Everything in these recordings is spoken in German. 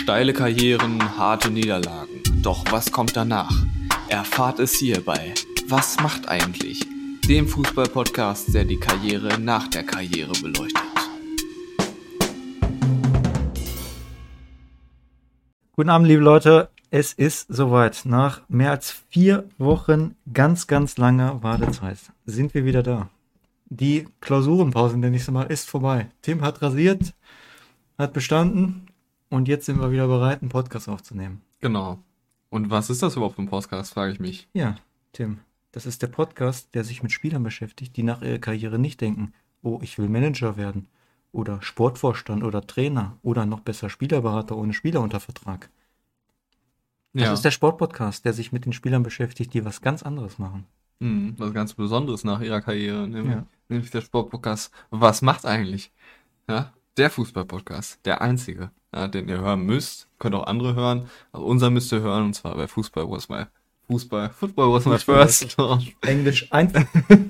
Steile Karrieren, harte Niederlagen. Doch was kommt danach? Erfahrt es hier bei Was macht eigentlich? Dem Fußball-Podcast, der die Karriere nach der Karriere beleuchtet. Guten Abend, liebe Leute. Es ist soweit. Nach mehr als 4 Wochen ganz langer Wartezeit sind wir wieder da. Die Klausurenpause, nenne ich es mal, ist vorbei. Tim hat rasiert, hat bestanden und jetzt sind wir wieder bereit, einen Podcast aufzunehmen. Genau. Und was ist das überhaupt für ein Podcast, frage ich mich. Ja, Tim, das ist der Podcast, der sich mit Spielern beschäftigt, die nach ihrer Karriere nicht denken, oh, ich will Manager werden oder Sportvorstand oder Trainer oder noch besser Spielerberater ohne Spieler unter Vertrag. Das ist der Sportpodcast, der sich mit den Spielern beschäftigt, die was ganz anderes machen. Was ganz Besonderes nach ihrer Karriere, nämlich der Sportpodcast. Was macht eigentlich? Ja, der Fußballpodcast, der einzige, den ihr hören müsst. Könnt auch andere hören, aber unser müsst ihr hören, und zwar bei Football was my first. Englisch einfach.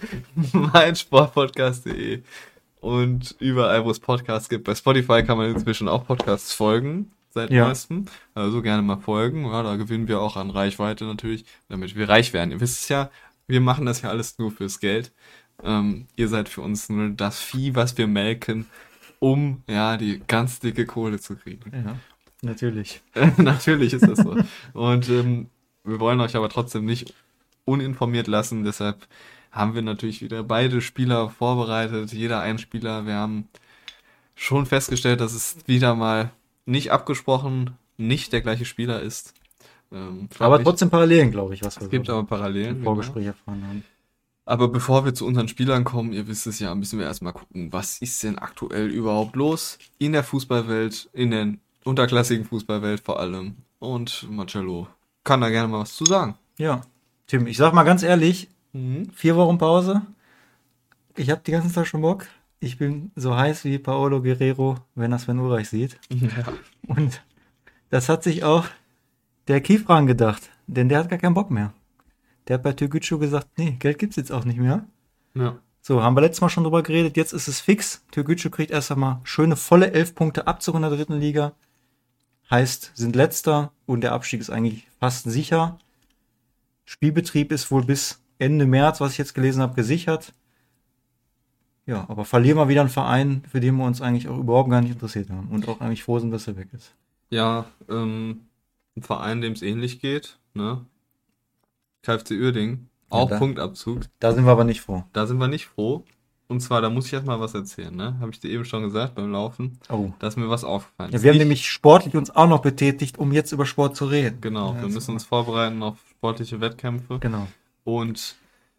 meinsportpodcast.de und überall, wo es Podcasts gibt. Bei Spotify kann man inzwischen auch Podcasts folgen. Seit neuestem. Also gerne mal folgen. Ja, da gewinnen wir auch an Reichweite natürlich, damit wir reich werden. Ihr wisst es ja, wir machen das ja alles nur fürs Geld. Ihr seid für uns nur das Vieh, was wir melken, um die ganz dicke Kohle zu kriegen. Ja, natürlich. Natürlich ist das so. Und wir wollen euch aber trotzdem nicht uninformiert lassen. Deshalb haben wir natürlich wieder beide Spieler vorbereitet. Jeder ein Spieler. Wir haben schon festgestellt, dass es wieder mal nicht abgesprochen, nicht der gleiche Spieler ist. Aber trotzdem Parallelen, glaube ich. Es gibt aber Parallelen. Im Vorgespräch erfahren haben. Aber bevor wir zu unseren Spielern kommen, ihr wisst es ja, müssen wir erstmal gucken, was ist denn aktuell überhaupt los in der Fußballwelt, in der unterklassigen Fußballwelt vor allem. Und Marcello kann da gerne mal was zu sagen. Ja, Tim, ich sag mal ganz ehrlich, 4 Wochen Pause. Ich habe die ganze Zeit schon Bock. Ich bin so heiß wie Paolo Guerrero, wenn er Sven Ulreich sieht. Ja. Und das hat sich auch der Kifran gedacht, denn der hat gar keinen Bock mehr. Der hat bei Türkgücü gesagt, nee, Geld gibt's jetzt auch nicht mehr. Ja. So, haben wir letztes Mal schon drüber geredet, jetzt ist es fix. Türkgücü kriegt erst einmal schöne volle 11 Punkte Abzug in der 3. Liga. Heißt, sind Letzter und der Abstieg ist eigentlich fast sicher. Spielbetrieb ist wohl bis Ende März, was ich jetzt gelesen habe, gesichert. Ja, aber verlieren wir wieder einen Verein, für den wir uns eigentlich auch überhaupt gar nicht interessiert haben und auch eigentlich froh sind, dass er weg ist. Ja, ein Verein, dem es ähnlich geht, ne? KFC Uerdingen, auch Punktabzug. Da sind wir aber nicht froh. Da sind wir nicht froh. Und zwar, da muss ich erstmal was erzählen, ne? Habe ich dir eben schon gesagt beim Laufen. Oh. Da ist mir was aufgefallen. Ja, wir haben nämlich sportlich uns auch noch betätigt, um jetzt über Sport zu reden. Genau, wir müssen uns vorbereiten auf sportliche Wettkämpfe. Genau. Und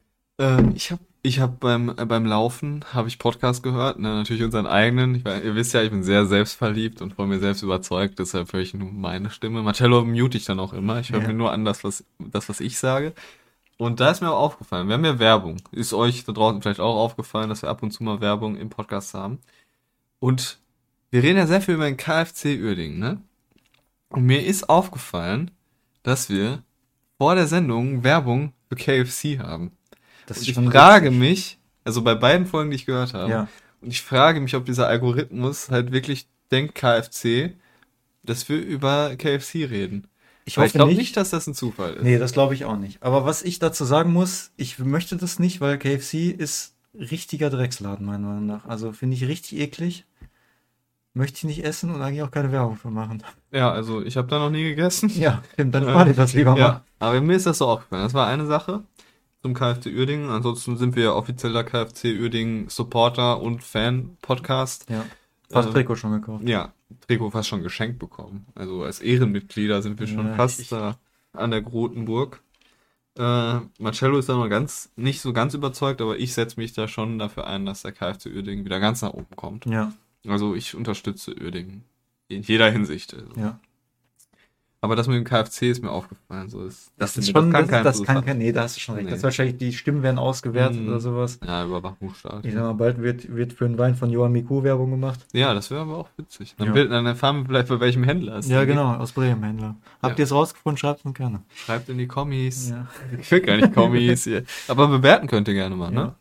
ich habe beim Laufen habe ich Podcast gehört, ne, natürlich unseren eigenen. Ihr wisst ja, ich bin sehr selbstverliebt und von mir selbst überzeugt, deshalb höre ich nur meine Stimme. Marcello mute ich dann auch immer. Ich höre mir nur an was ich sage. Und da ist mir auch aufgefallen, wir haben ja Werbung. Ist euch da draußen vielleicht auch aufgefallen, dass wir ab und zu mal Werbung im Podcast haben. Und wir reden ja sehr viel über den KFC Uerdingen, ne? Und mir ist aufgefallen, dass wir vor der Sendung Werbung für KFC haben. Ich frage mich, also bei beiden Folgen, die ich gehört habe, und ich frage mich, ob dieser Algorithmus halt wirklich denkt, KFC, dass wir über KFC reden. Ich glaube nicht, dass das ein Zufall ist. Nee, das glaube ich auch nicht. Aber was ich dazu sagen muss, ich möchte das nicht, weil KFC ist richtiger Drecksladen, meiner Meinung nach. Also finde ich richtig eklig. Möchte ich nicht essen und eigentlich auch keine Werbung für machen. Ja, also ich habe da noch nie gegessen. Ja, stimmt, dann spare ich das lieber mal. Aber mir ist das so aufgefallen. Das war eine Sache zum KFC Uerdingen. Ansonsten sind wir ja offizieller KFC Uerdingen Supporter und Fan-Podcast. Ja, fast Trikot schon gekauft. Ja, Trikot fast schon geschenkt bekommen. Also als Ehrenmitglieder sind wir schon fast an der Grotenburg. Marcello ist da noch nicht so ganz überzeugt, aber ich setze mich da schon dafür ein, dass der KFC Uerdingen wieder ganz nach oben kommt. Ja. Also ich unterstütze Uerdingen in jeder Hinsicht. Also. Ja. Aber das mit dem KFC ist mir aufgefallen. So das kann kein, nee, da hast du schon recht. Nee. Das wahrscheinlich, die Stimmen werden ausgewertet oder sowas. Ja, Überwachungsstaat. Ich sag mal, bald wird für einen Wein von Johann Miku Werbung gemacht. Ja, das wäre aber auch witzig. Dann erfahren wir vielleicht, bei welchem Händler es ist. Ja, genau, aus Bremen Händler. Habt ihr es rausgefunden? Schreibt uns gerne. Schreibt in die Kommis. Ja. Ich will gar nicht Kommis hier. Aber bewerten könnt ihr gerne mal, ne?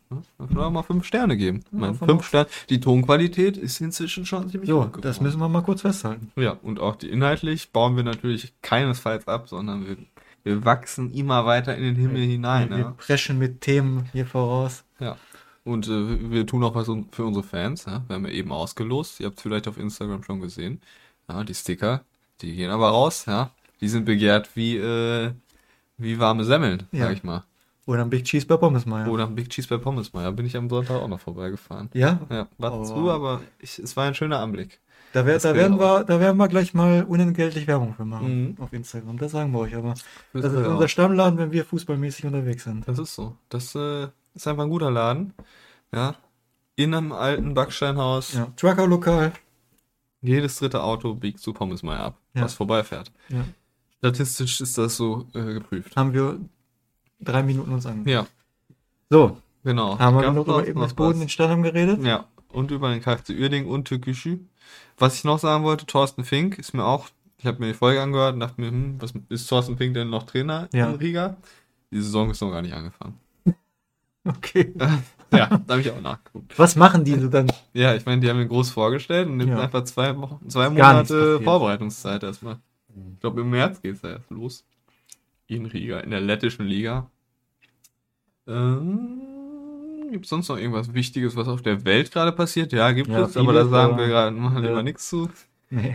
Ne? Dann auch mal 5 Sterne geben. Ich meine, von 5 uns. Sterne. Die Tonqualität ist inzwischen schon ziemlich So, gut geworden. das müssen wir mal kurz festhalten. Ja, und auch inhaltlich bauen wir natürlich keinesfalls ab, sondern wir wachsen immer weiter in den Himmel hinein. Wir Ja. preschen mit Themen hier voraus. Ja. Und wir tun auch was für unsere Fans. Ja. Wir haben ja eben ausgelost. Ihr habt es vielleicht auf Instagram schon gesehen. Ja, die Sticker, die gehen aber raus. Ja. Die sind begehrt wie warme Semmeln, Ja. sag ich mal. Oder ein Big Cheese bei Pommesmeier. Oder ein Big Cheese bei Pommesmeier. Bin ich am Sonntag auch noch vorbeigefahren. Ja? Ja, war Oh. zu, aber es war ein schöner Anblick. Da Das werden wäre wir gleich mal unentgeltlich Werbung für machen. Mhm. Auf Instagram. Das sagen wir euch aber. Wissen Das ist wir unser auch. Stammladen, wenn wir fußballmäßig unterwegs sind. Das ist so. Das ist einfach ein guter Laden. Ja. In einem alten Backsteinhaus. Ja. Trucker-Lokal. Jedes dritte Auto biegt zu Pommesmeier ab, Ja. was vorbeifährt. Ja. Statistisch ist das so geprüft. Haben wir 3 Minuten uns angeguckt. Ja, So, genau. haben wir Gab's genug über eben das Boden was? in Stadion geredet? Ja, und über den KFC Uerdingen und Türkgücü. Was ich noch sagen wollte, Thorsten Fink ist mir auch, ich habe mir die Folge angehört und dachte mir, was ist Thorsten Fink denn noch Trainer Ja. in Riga? Die Saison ist noch gar nicht angefangen. Okay. Ja, da habe ich auch nachgeguckt. Was machen die so dann? Ja, ich meine, die haben ihn groß vorgestellt und nimmt Ja. einfach 2 gar nichts Monate passiert. Vorbereitungszeit erstmal. Ich glaube, im März geht's ja erst los. In Riga, in der lettischen Liga. Gibt es sonst noch irgendwas Wichtiges, was auf der Welt gerade passiert? Ja, gibt Ja, es, aber da vieles, sagen aber- wir gerade machen ja. lieber nichts zu. Nee.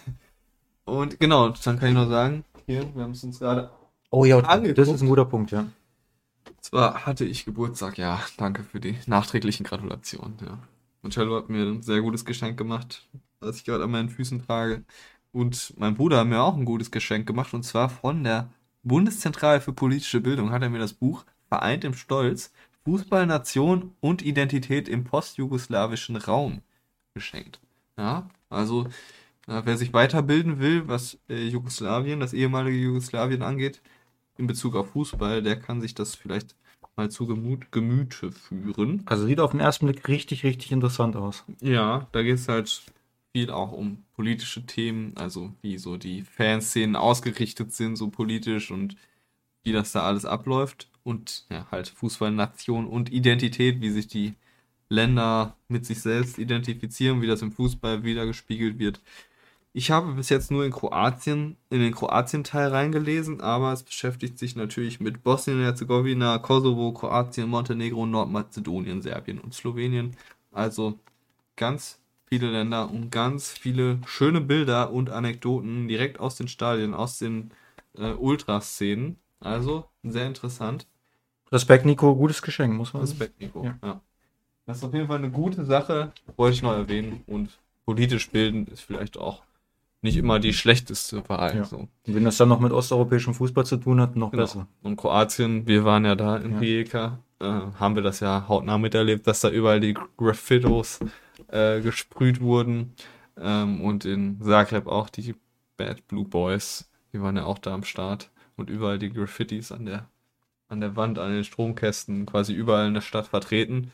Und genau, dann kann ich noch sagen, hier, wir haben es uns gerade. Oh ja, Angeguckt. das ist ein guter Punkt, ja. Zwar hatte ich Geburtstag, ja, danke für die nachträglichen Gratulationen, ja. Und Cello hat mir ein sehr gutes Geschenk gemacht, was ich gerade an meinen Füßen trage. Und mein Bruder hat mir auch ein gutes Geschenk gemacht, und zwar von der Bundeszentrale für politische Bildung hat er mir das Buch Vereint im Stolz, Fußball, Nation und Identität im postjugoslawischen Raum geschenkt. Ja, also wer sich weiterbilden will, was Jugoslawien, das ehemalige Jugoslawien angeht, in Bezug auf Fußball, der kann sich das vielleicht mal zu Gemüte führen. Also sieht auf den ersten Blick richtig, richtig interessant aus. Ja, da geht es halt viel auch um politische Themen, also wie so die Fanszenen ausgerichtet sind, so politisch, und wie das da alles abläuft. Und ja, halt Fußball, Nation und Identität, wie sich die Länder mit sich selbst identifizieren, wie das im Fußball wiedergespiegelt wird. Ich habe bis jetzt nur in den Kroatien-Teil reingelesen, aber es beschäftigt sich natürlich mit Bosnien-Herzegowina, Kosovo, Kroatien, Montenegro, Nordmazedonien, Serbien und Slowenien. Also ganz viele Länder und ganz viele schöne Bilder und Anekdoten direkt aus den Stadien, aus den Ultraszenen. Also sehr interessant. Respekt, Nico, gutes Geschenk, muss man sagen. Respekt, Nico. Ja. Ja. Das ist auf jeden Fall eine gute Sache, wollte ich noch erwähnen. Und politisch bilden ist vielleicht auch nicht immer die schlechteste Wahl. Ja. So. Und wenn das dann noch mit osteuropäischem Fußball zu tun hat, noch Genau. besser. Und Kroatien, wir waren ja da in Ja. Rijeka, haben wir das ja hautnah miterlebt, dass da überall die Graffitos gesprüht wurden. Und in Zagreb auch die Bad Blue Boys, die waren ja auch da am Start. Und überall die Graffitis an der Wand, an den Stromkästen, quasi überall in der Stadt vertreten.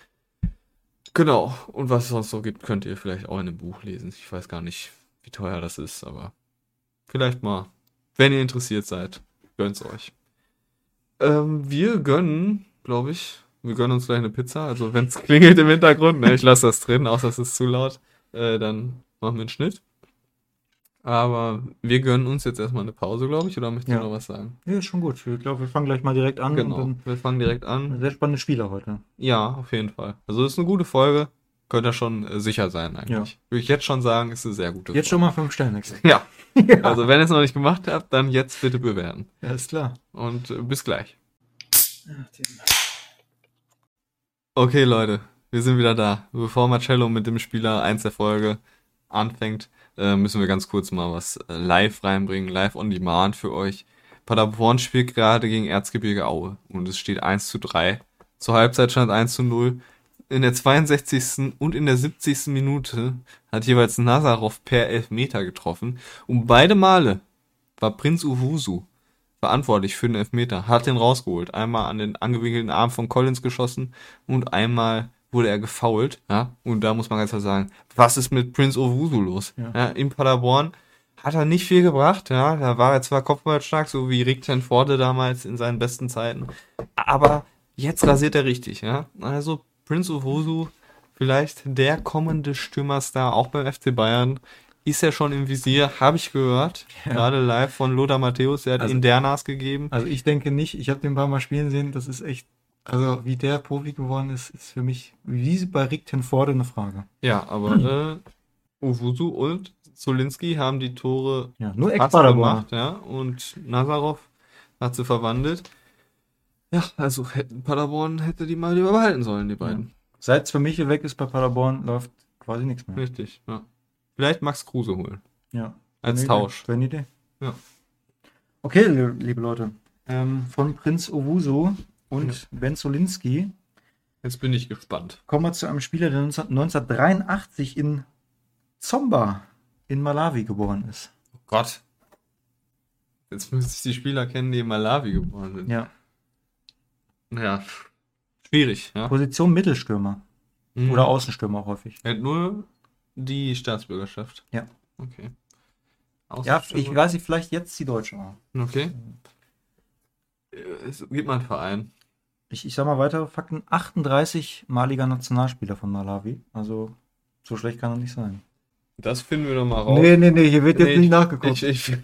Genau. Und was es sonst so gibt, könnt ihr vielleicht auch in einem Buch lesen. Ich weiß gar nicht, wie teuer das ist, aber vielleicht mal, wenn ihr interessiert seid, gönnt's euch. Wir gönnen, glaube ich, wir gönnen uns gleich eine Pizza. Also wenn es klingelt im Hintergrund, ne, ich lasse das drin, außer es ist zu laut, dann machen wir einen Schnitt. Aber wir gönnen uns jetzt erstmal eine Pause, glaube ich, oder möchtest Ja. du noch was sagen? Ja, ist schon gut. Ich glaube, wir fangen gleich mal direkt an. Genau, Und wir fangen direkt dann an. sehr spannende Spieler heute. Ja, auf jeden Fall. Also das ist eine gute Folge, könnt ihr schon sicher sein eigentlich. Würde ich jetzt schon sagen, ist eine sehr gute Jetzt schon mal 5 Sterne. Ja, Ja. also wenn ihr es noch nicht gemacht habt, dann jetzt bitte bewerten. Ja, ist klar. Und bis gleich. Okay, Leute, wir sind wieder da. Bevor Marcello mit dem Spieler 1 der Folge anfängt, müssen wir ganz kurz mal was live reinbringen, live on demand für euch. Paderborn spielt gerade gegen Erzgebirge Aue und es steht 1:3. Zur Halbzeit stand 1:0. In der 62. und in der 70. Minute hat jeweils Nazarov per Elfmeter getroffen. Und beide Male war Prinz Owusu verantwortlich für den Elfmeter, hat den rausgeholt. Einmal an den angewinkelten Arm von Collins geschossen und einmal wurde er gefoult. Ja? Und da muss man ganz klar sagen, was ist mit Prinz Owusu los? Ja. Ja, in Paderborn hat er nicht viel gebracht. Ja? Da war er zwar kopfballstark, so wie Rick ten Voorde damals in seinen besten Zeiten, aber jetzt rasiert er richtig. Ja? Also Prince Owusu, vielleicht der kommende Stürmerstar, auch beim FC Bayern, ist ja schon im Visier, habe ich gehört. Ja. Gerade live von Lothar Matthäus, der hat Also- ihn Dernas gegeben. Also ich denke nicht, ich habe den ein paar Mal spielen sehen, das ist echt, also wie der Profi geworden ist, ist für mich, wie bei Rick ten Voorde eine Frage. Ja, aber Owusu und Zulinski haben die Tore Ja, nur fast Ex-Paderborn. gemacht, ja, und Nazarov hat sie verwandelt. Ja, also Paderborn hätte die mal lieber behalten sollen, die beiden. Seit Michel weg ist bei Paderborn, läuft quasi nichts mehr. Richtig, ja. Vielleicht Max Kruse holen. Ja. Als Eine Tausch. Idee. Eine Idee. Ja. Okay, liebe Leute. Von Prinz Owusu und Ben Zolinski Jetzt bin ich gespannt. kommen wir zu einem Spieler, der 1983 in Zomba in Malawi geboren ist. Oh Gott. Jetzt müsste ich die Spieler kennen, die in Malawi geboren sind. Ja. Ja. Schwierig, ja. Position Mittelstürmer. Mhm. Oder Außenstürmer häufig. Er hat nur die Staatsbürgerschaft. Ja. Okay. Ja, Außenstürmer. ich weiß nicht, vielleicht jetzt die Deutsche. Okay. Es gibt mal einen Verein. Ich sag mal weitere Fakten. 38-maliger Nationalspieler von Malawi. Also, so schlecht kann er nicht sein. Das finden wir doch mal raus. Nee, hier wird jetzt Nee, nicht nachgeguckt.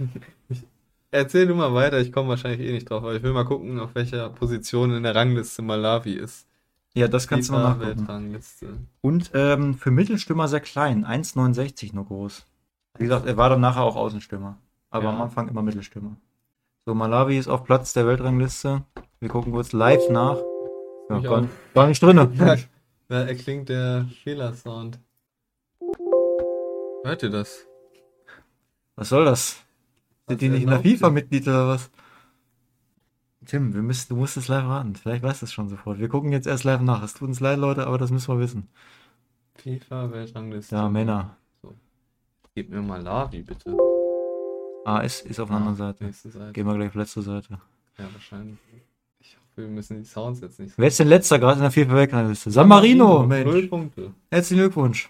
Erzähl du mal weiter, ich komme wahrscheinlich eh nicht drauf, aber ich will mal gucken, auf welcher Position in der Rangliste Malawi ist. Ja, das kannst du mal nachgucken. Weltrangliste. Und für Mittelstürmer sehr klein. 1,69 nur groß. Wie gesagt, er war dann nachher auch Außenstürmer. Aber Ja. am Anfang immer Mittelstürmer. So, Malawi ist auf Platz der Weltrangliste. Wir gucken kurz live nach. Ja, Ich gar nicht drin. Da erklingt der Fehlersound. Hört ihr das? Was soll das? Sind die Was nicht in der erlaubt FIFA Mitglied oder was? Tim, du musst es live raten. Vielleicht weißt du es schon sofort. Wir gucken jetzt erst live nach. Es tut uns leid, Leute, aber das müssen wir wissen. FIFA-Weltrangliste. Ja, Männer. Gib mir Malawi, bitte. AS ist auf einer anderen Seite. Nächste Seite. Gehen wir gleich auf letzte Seite. Ja, wahrscheinlich. Ich hoffe, wir müssen die Sounds jetzt nicht Wer ist denn letzter gerade in der FIFA Weltrangliste? San Marino, 0 Mensch. Punkte. Herzlichen Glückwunsch.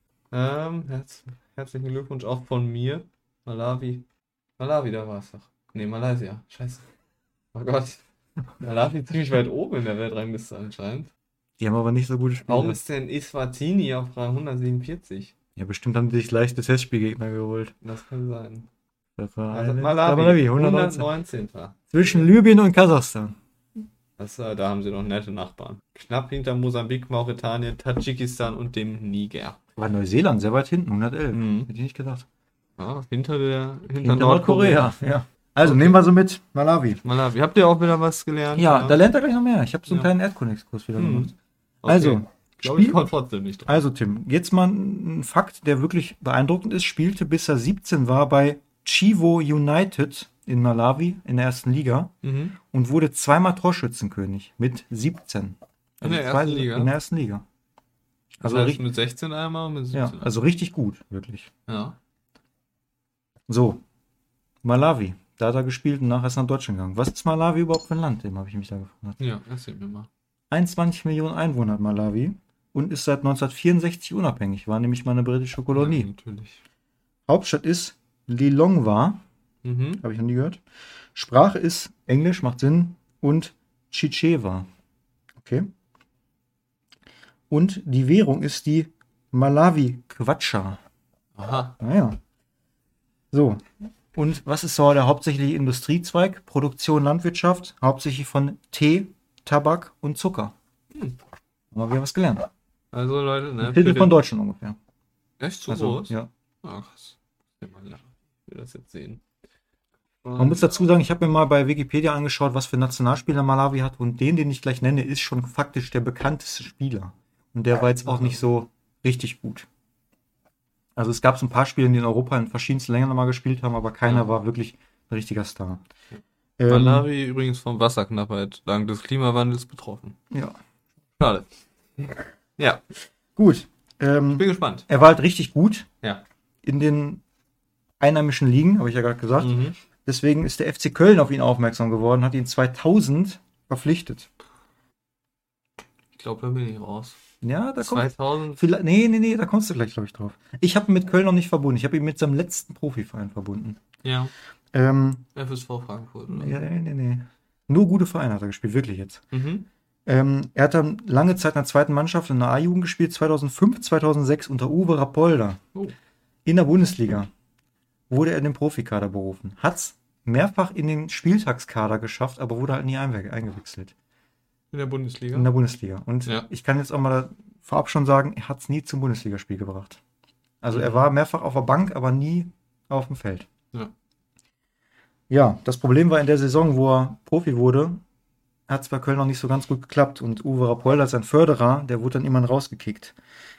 Herzlichen Glückwunsch auch von mir. Malawi, da war es doch. Nee, Malaysia. Scheiße. Oh Gott. Malawi ziemlich weit oben in der Weltrangliste anscheinend. Die haben aber nicht so gute Spiele. Warum ist denn Eswatini auf Rang 147? Ja, bestimmt haben die sich leichte Testspielgegner geholt. Das kann sein. Das war Also eine- Malawi, 119. 119. Zwischen Libyen und Kasachstan. Da haben sie noch nette Nachbarn. Knapp hinter Mosambik, Mauretanien, Tadschikistan und dem Niger. War Neuseeland sehr weit hinten, 111. Mhm. Hätte ich nicht gedacht. Ja, hinter Hinter Nordkorea. Ja. Also nehmen wir so mit Malawi. Malawi. Habt ihr auch wieder was gelernt? Ja, da lernt er gleich noch mehr. Ich habe so einen Ja. kleinen Erdkundigskurs wieder Mhm. gemacht. Okay. Also, Ich glaube, ich Spiel- komme trotzdem nicht drauf. Also Tim, jetzt mal ein Fakt, der wirklich beeindruckend ist. Spielte bis er 17 war bei Chivo United in Malawi in der ersten Liga Mhm. und wurde zweimal Torschützenkönig mit 17. In der ersten Liga? In der ersten Liga. Also Also, heißt mit 16 einmal und mit 17. ja, also richtig gut, wirklich. Ja. So, Malawi, da hat er gespielt und nachher ist er nach Deutschland gegangen. Was ist Malawi überhaupt für ein Land? Dem habe ich mich da gefragt. Ja, erzähl mir mal. 21 Millionen Einwohner hat Malawi und ist seit 1964 unabhängig, war nämlich mal eine britische Kolonie. Ja, natürlich. Hauptstadt ist Lilongwe, Mhm. habe ich noch nie gehört. Sprache ist Englisch, macht Sinn, und Chichewa. Okay. Und die Währung ist die Malawi Kwacha. Aha. Naja. So. Und was ist so der hauptsächliche Industriezweig? Produktion, Landwirtschaft, hauptsächlich von Tee, Tabak und Zucker. Haben wir wieder was gelernt. Also Leute, ne? Ein Viertel für von den- Deutschland ungefähr. Echt so Also, groß? ja. Ah, krass. Ich will das jetzt sehen. Man muss dazu sagen, ich habe mir mal bei Wikipedia angeschaut, was für Nationalspieler Malawi hat, und den ich gleich nenne, ist schon faktisch der bekannteste Spieler. Und der war jetzt auch nicht so richtig gut. Also es gab so ein paar Spieler, die in Europa in verschiedensten Ländern mal gespielt haben, aber keiner Ja. war wirklich ein richtiger Star. Malawi übrigens von Wasserknappheit dank des Klimawandels betroffen. Ja. Schade. Ja, Gut. bin gespannt. Er war halt richtig gut Ja. in den einheimischen Ligen, habe ich ja gerade gesagt. Mhm. Deswegen ist der FC Köln auf ihn aufmerksam geworden, hat ihn 2000 verpflichtet. Ich glaube, da bin ich raus. Ja, da kommt 2000. Nee, da kommst du gleich, glaube ich, drauf. Ich habe ihn mit Köln noch nicht verbunden. Ich habe ihn mit seinem letzten Profiverein verbunden. Ja. Ähm, FSV Frankfurt. Oder? nee. Nur gute Vereine hat er gespielt, wirklich jetzt. Mhm. Er hat dann lange Zeit in der zweiten Mannschaft in der A-Jugend gespielt, 2005, 2006 unter Uwe Rapolda. Oh. In der Bundesliga wurde er in den Profikader berufen. Hat's mehrfach in den Spieltagskader geschafft, aber wurde halt nie eingewechselt. In der Bundesliga? In der Bundesliga. Und Ja. ich kann jetzt auch mal vorab schon sagen, er hat's nie zum Bundesligaspiel gebracht. Also er war mehrfach auf der Bank, aber nie auf dem Feld. Ja. Ja, das Problem war in der Saison, wo er Profi wurde, hat es bei Köln noch nicht so ganz gut geklappt. Und Uwe Rapolda, sein Förderer, der wurde dann immer rausgekickt.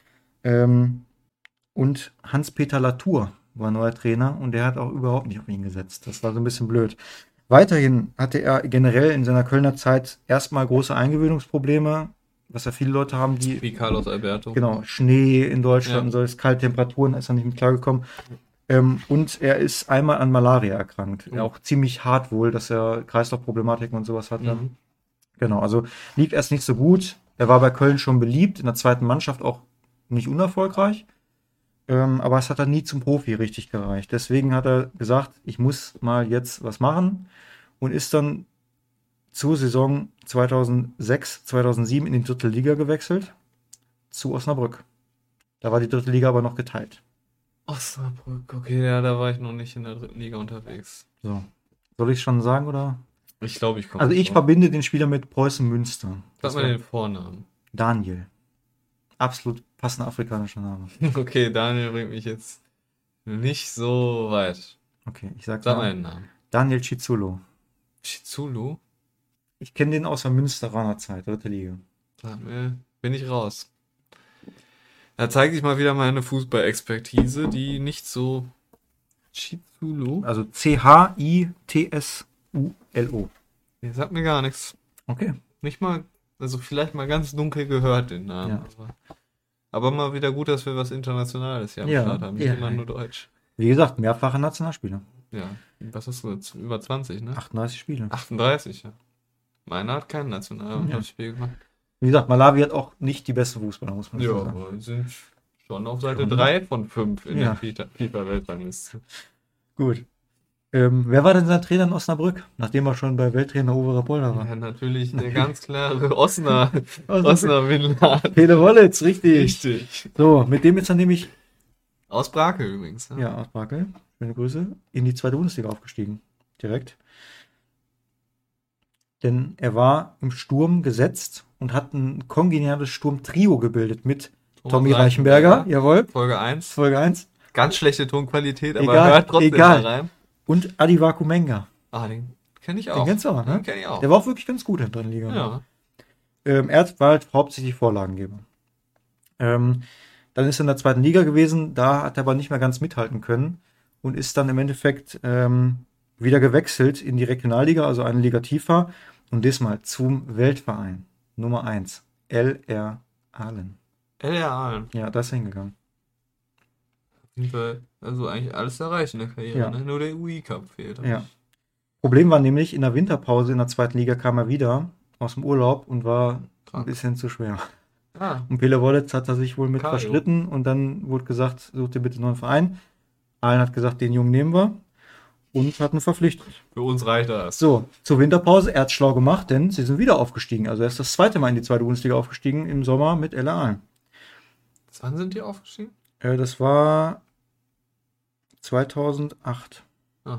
Und Hans-Peter Latour war neuer Trainer und der hat auch überhaupt nicht auf ihn gesetzt. Das war so ein bisschen blöd. Weiterhin hatte er generell in seiner Kölner Zeit erstmal große Eingewöhnungsprobleme, was ja viele Leute haben, die... Wie Carlos Alberto. Genau, Schnee in Deutschland Ja. und so, kalte Temperaturen, ist er nicht mit klargekommen. Und er ist einmal an Malaria erkrankt. Oh. Auch ziemlich hart wohl, dass er Kreislaufproblematiken und sowas hatte. Mhm. Genau, also lief erst nicht so gut. Er war bei Köln schon beliebt, in der zweiten Mannschaft auch nicht unerfolgreich. Aber es hat dann nie zum Profi richtig gereicht. Deswegen hat er gesagt, ich muss mal jetzt was machen und ist dann zur Saison 2006, 2007 in die dritte Liga gewechselt zu Osnabrück. Da war die dritte Liga aber noch geteilt. Osnabrück, okay, ja, da war ich noch nicht in der dritten Liga unterwegs. So. Soll ich schon sagen, oder? Ich glaube, ich komme. Also ich verbinde den Spieler mit Preußen Münster. Sag mal den Vornamen. Daniel. Absolut passender afrikanischer Name. Okay, Daniel bringt mich jetzt nicht so weit. Okay, ich sag Sag mal mal den Namen. Daniel Chizulo. Chizulu? Ich kenne den aus der Münsteraner Zeit, dritte Liga. Sag mir, bin ich raus. Da zeige ich mal wieder meine Fußball-Expertise, die nicht so... Chizulu? Also C-H-I-T-S-U-L-O. Der sagt mir gar nichts. Okay. Nicht mal, also vielleicht mal ganz dunkel gehört den Namen. Ja. Aber mal wieder gut, dass wir was Internationales hier am Ja, Start haben. Nicht ja. immer nur Deutsch. Wie gesagt, mehrfacher Nationalspieler. Ja, was hast du jetzt? Über 20, ne? 38 Spiele. 38, ja. Meiner hat kein Nationalspiel gemacht. Wie gesagt, Malawi hat auch nicht die beste Fußballer, muss man Ja, so sagen. aber wir sind schon auf Seite Schon. 3 von 5 in Ja. der FIFA-Weltrangliste. Gut. Wer war denn sein Trainer in Osnabrück, nachdem er schon bei Welttrainer Uwe Rapolda war? Ja, natürlich der ganz klare Osnabrück Winladen. Pele Wollitz, richtig. Richtig. So, mit dem ist er nämlich, Aus Brake übrigens. Ne? ja, aus Brakel, schöne Grüße, in die zweite Bundesliga aufgestiegen. Direkt. Denn er war im Sturm gesetzt und hat ein kongeniales Sturmtrio gebildet mit Tommy Reichenberger, jawohl, Folge 1. Folge 1, Ganz schlechte Tonqualität, aber Egal, hört trotzdem egal. mal rein. und Adivaku Menga. Ah, den kenne ich auch. Den kennst du auch, ne? Den kenne ich auch. Der war auch wirklich ganz gut in der dritten Liga. Ja. Er war halt hauptsächlich Vorlagengeber. Dann ist er in der zweiten Liga gewesen, da hat er aber nicht mehr ganz mithalten können und ist dann im Endeffekt wieder gewechselt in die Regionalliga, also eine Liga tiefer und diesmal zum Weltverein Nummer 1, LR Ahlen. LR Aalen. Ja, da ist er hingegangen. Also eigentlich alles erreicht in der Karriere, Ja. ne? Nur der UI-Cup fehlt. Ja. Problem war nämlich, in der Winterpause in der zweiten Liga kam er wieder aus dem Urlaub und war ein Krank. bisschen zu schwer. Ah, Und Pele Wollitz hat er sich wohl mit Kajo. verstritten und dann wurde gesagt, such dir bitte einen neuen Verein. Allen hat gesagt, den Jungen nehmen wir und hat ihn verpflichtet. für uns reicht das. So, zur Winterpause, er hat schlau gemacht, denn sie sind wieder aufgestiegen. Also er ist das zweite Mal in die zweite Bundesliga aufgestiegen im Sommer mit LR Aalen. Wann sind die aufgestiegen? Das war 2008. Ah.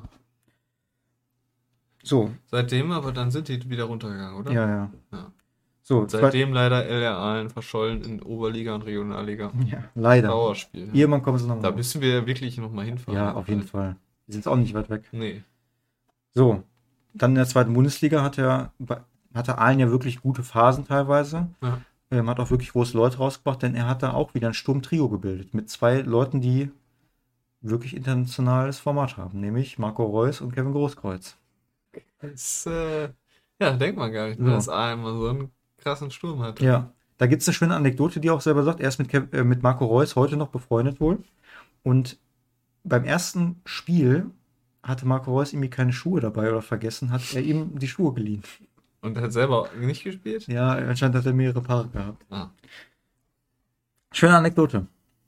So, Seitdem, aber dann sind die wieder runtergegangen, oder? ja. Ja. So, Seitdem leider LR Aalen verschollen in Oberliga und Regionalliga. ja, leider. Dauerspiel. Irgendwann kommen sie noch Da mal. müssen wir wirklich nochmal hinfahren. Ja, auf jeden Fall. Die sind auch nicht weit weg. Nee. So, dann in der zweiten Bundesliga hatte Aalen ja wirklich gute Phasen teilweise. Ja. Hat auch wirklich große Leute rausgebracht, denn er hat da auch wieder ein Sturmtrio gebildet mit zwei Leuten, die wirklich internationales Format haben, nämlich Marco Reus und Kevin Großkreuz. Das, ja, denkt man gar nicht, So. dass Aalen mal so einen krassen Sturm hat. Ja, da gibt es eine schöne Anekdote, die auch selber sagt, er ist mit Marco Reus heute noch befreundet wohl. Und beim ersten Spiel hatte Marco Reus irgendwie keine Schuhe dabei oder vergessen, hat er ihm die Schuhe geliehen. Und hat selber nicht gespielt? Ja, anscheinend hat er mehrere Paare gehabt. Ah. Schöne Anekdote.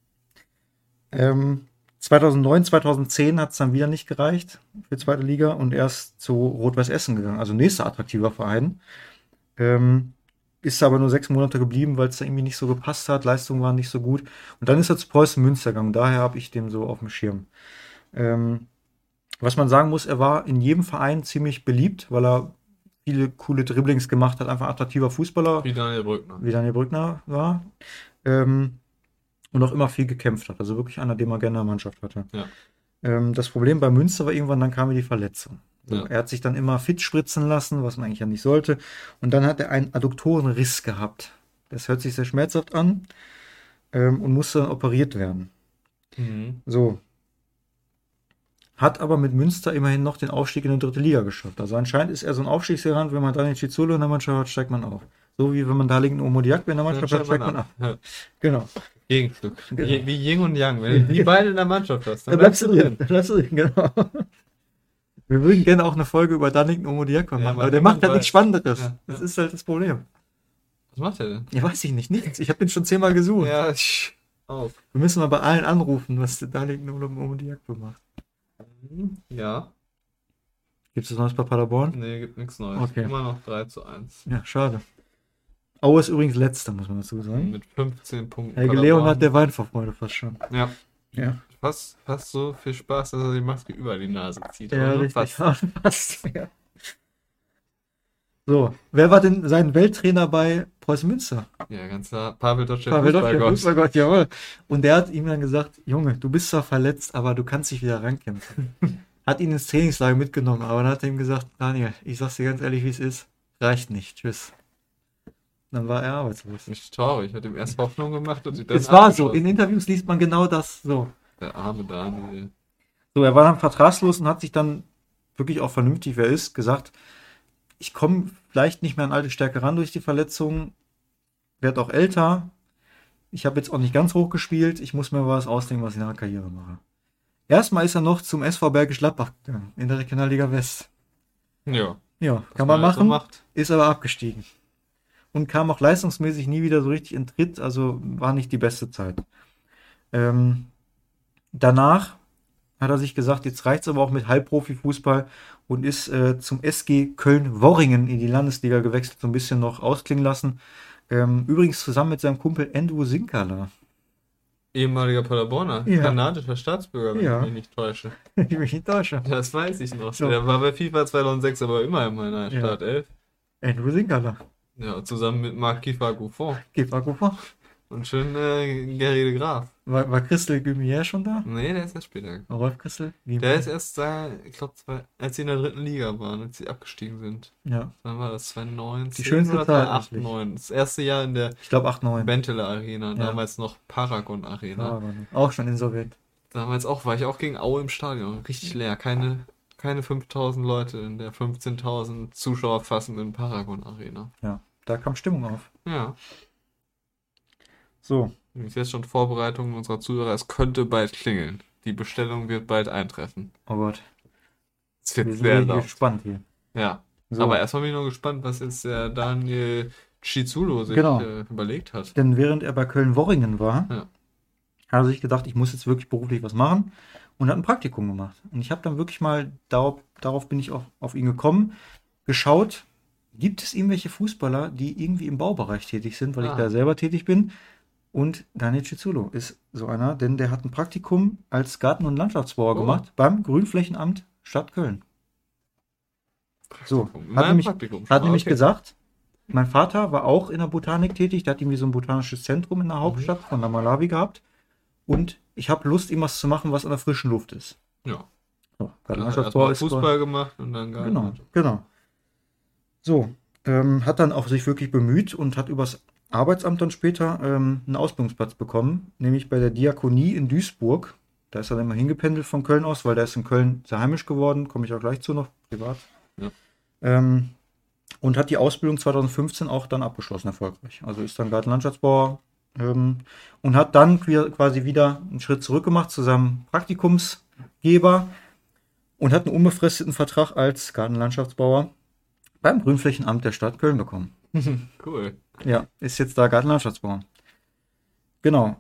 2009, 2010 hat es dann wieder nicht gereicht für zweite Liga und er ist zu Rot-Weiß Essen gegangen, also nächster attraktiver Verein. ist aber nur 6 Monate geblieben, weil es da irgendwie nicht so gepasst hat, Leistungen waren nicht so gut. Und dann ist er zu Preußen Münster gegangen, daher habe ich den so auf dem Schirm. Was man sagen muss, er war in jedem Verein ziemlich beliebt, weil er viele coole Dribblings gemacht hat, einfach attraktiver Fußballer, Wie Daniel Brückner war. Und auch immer viel gekämpft hat, also wirklich einer, den man gerne in der Mannschaft hatte. Ja. Das Problem bei Münster war irgendwann, dann kam die Verletzung. So, Ja. er hat sich dann immer fit spritzen lassen, was man eigentlich ja nicht sollte. Und dann hat er einen Adduktorenriss gehabt. Das hört sich sehr schmerzhaft an und musste dann operiert werden. Mhm. So. Hat aber mit Münster immerhin noch den Aufstieg in die 3. Liga geschafft. Also anscheinend ist er so ein Aufstiegsgarant, wenn man Daniel Chizulo in der Mannschaft hat, steigt man auf. So wie wenn man da liegen Omodiakbe in der Mannschaft hat, steigt man ab. Ja. Genau. Gegenstück. Genau. Wie Yin und Yang. Wenn du die beide in der Mannschaft hast, Da dann bleibst du drin. Da bleibst du drin, genau. Wir würden gerne auch eine Folge über Daniel Omodiakbe machen, aber der macht halt nichts Spannenderes. Ja. Das ist halt das Problem. Was macht er denn? Ja, weiß ich nicht, nichts. Ich habe den schon 10-mal gesucht. Ja, auf. Wir müssen mal bei allen anrufen, was der Daniel Omodiakbe macht. Ja. Gibt es was Neues bei Paderborn? Nee, gibt nichts Neues. Okay. Immer noch 3:1. Ja, schade. Aue ist übrigens letzter, muss man dazu sagen. Mit 15 Punkten. Helge Leon hat der Wein vor Freude fast schon. Ja. Ja. Fast so viel Spaß, dass er die Maske über die Nase zieht. Ja, oder? richtig. Fast. Fast. Ja. So, wer war denn sein Welttrainer bei Preußen Münster? Ja, ganz klar. Pavel Dotschew, Pavel Dotschew, Fußballgott. Fußballgott, jawohl. Und der hat ihm dann gesagt, Junge, du bist zwar verletzt, aber du kannst dich wieder rankämpfen. Hat ihn ins Trainingslager mitgenommen, aber dann hat er ihm gesagt, Daniel, ich sag's dir ganz ehrlich, wie es ist, reicht nicht, tschüss. Dann war er arbeitslos. Nicht traurig, hat ihm erst Hoffnung gemacht und sich dann Es war so, abgeschossen. in Interviews liest man genau das so. Der arme Daniel. So, er war dann vertragslos und hat sich dann wirklich auch vernünftig, wer ist, gesagt, ich komme vielleicht nicht mehr an alte Stärke ran durch die Verletzung, werde auch älter, ich habe jetzt auch nicht ganz hoch gespielt, ich muss mir was ausdenken, was ich nach der Karriere mache. Erstmal ist er noch zum SV Bergisch Gladbach gegangen, in der Regionalliga West. Ja. Ja, was kann man halt so machen, macht. ist aber abgestiegen. Und kam auch leistungsmäßig nie wieder so richtig in Tritt, also war nicht die beste Zeit. Danach hat er sich gesagt, jetzt reicht's aber auch mit Halbprofi-Fußball und ist zum SG Köln-Worringen in die Landesliga gewechselt, so ein bisschen noch ausklingen lassen. Übrigens zusammen mit seinem Kumpel Andrew Sinkala. Ehemaliger Paderborner, Ja. kanadischer Staatsbürger, wenn Ja. ich mich nicht täusche. Die mich in Deutschland. Das weiß ich noch. So. Der war bei FIFA 2006 aber immer in meiner Ja. Startelf. Andrew Sinkala. Ja, zusammen mit Marc Kiefer-Gouffon. Geht mal gut vor. Und schön Gary de Graaf. War Christel Guimier schon da? Nee, der ist erst später gekommen. Rolf Christel? Der ist erst da, ich glaube, als sie in der 3. Liga waren, als sie abgestiegen sind. Ja, Dann war das 2019 Die schönste oder Zeit 2008, eigentlich. 2009. Das erste Jahr in der ich glaube 8-9. Bentele Arena, Ja. damals noch Paragon Arena. Auch schon insolvent. Damals auch, war ich auch gegen Aue im Stadion. Richtig leer. Keine 5000 Leute in der 15.000 Zuschauer fassenden Paragon Arena. Ja, da kam Stimmung auf. Ja. So, Übrigens jetzt schon Vorbereitungen unserer Zuhörer. Es könnte bald klingeln. Die Bestellung wird bald eintreffen. oh Gott. Es Wir wird sind sehr richtig laut. gespannt hier. Ja. So. Aber erstmal bin ich noch gespannt, was jetzt der Daniel Chizulo sich Genau. überlegt hat. Denn während er bei Köln-Worringen war, Ja. hat er sich gedacht, ich muss jetzt wirklich beruflich was machen und hat ein Praktikum gemacht. Und ich habe dann wirklich mal, darauf bin ich auch auf ihn gekommen, geschaut, gibt es irgendwelche Fußballer, die irgendwie im Baubereich tätig sind, weil ich Ah. da selber tätig bin. Und Daniel Chizulo ist so einer, denn der hat ein Praktikum als Garten- und Landschaftsbauer Oh. gemacht beim Grünflächenamt Stadt Köln. So, Praktikum. hat Nein, nämlich, Praktikum. hat nämlich Okay. gesagt, mein Vater war auch in der Botanik tätig, der hat irgendwie so ein botanisches Zentrum in der Hauptstadt von der Malawi gehabt. Und ich habe Lust, irgendwas zu machen, was an der frischen Luft ist. Ja. So, Erstmal Fußball gemacht und dann gar Genau, nicht. genau. So, hat dann auch sich wirklich bemüht und hat übers Arbeitsamt dann später einen Ausbildungsplatz bekommen, nämlich bei der Diakonie in Duisburg. Da ist er dann immer hingependelt von Köln aus, weil der ist in Köln sehr heimisch geworden, komme ich auch gleich zu noch, privat. Ja. Und hat die Ausbildung 2015 auch dann abgeschlossen, erfolgreich. Also ist dann Gartenlandschaftsbauer und hat dann quasi wieder einen Schritt zurück gemacht zu seinem Praktikumsgeber und hat einen unbefristeten Vertrag als Gartenlandschaftsbauer beim Grünflächenamt der Stadt Köln bekommen. Cool. Ja, ist jetzt da Gartenlandschaftsbauer. Genau.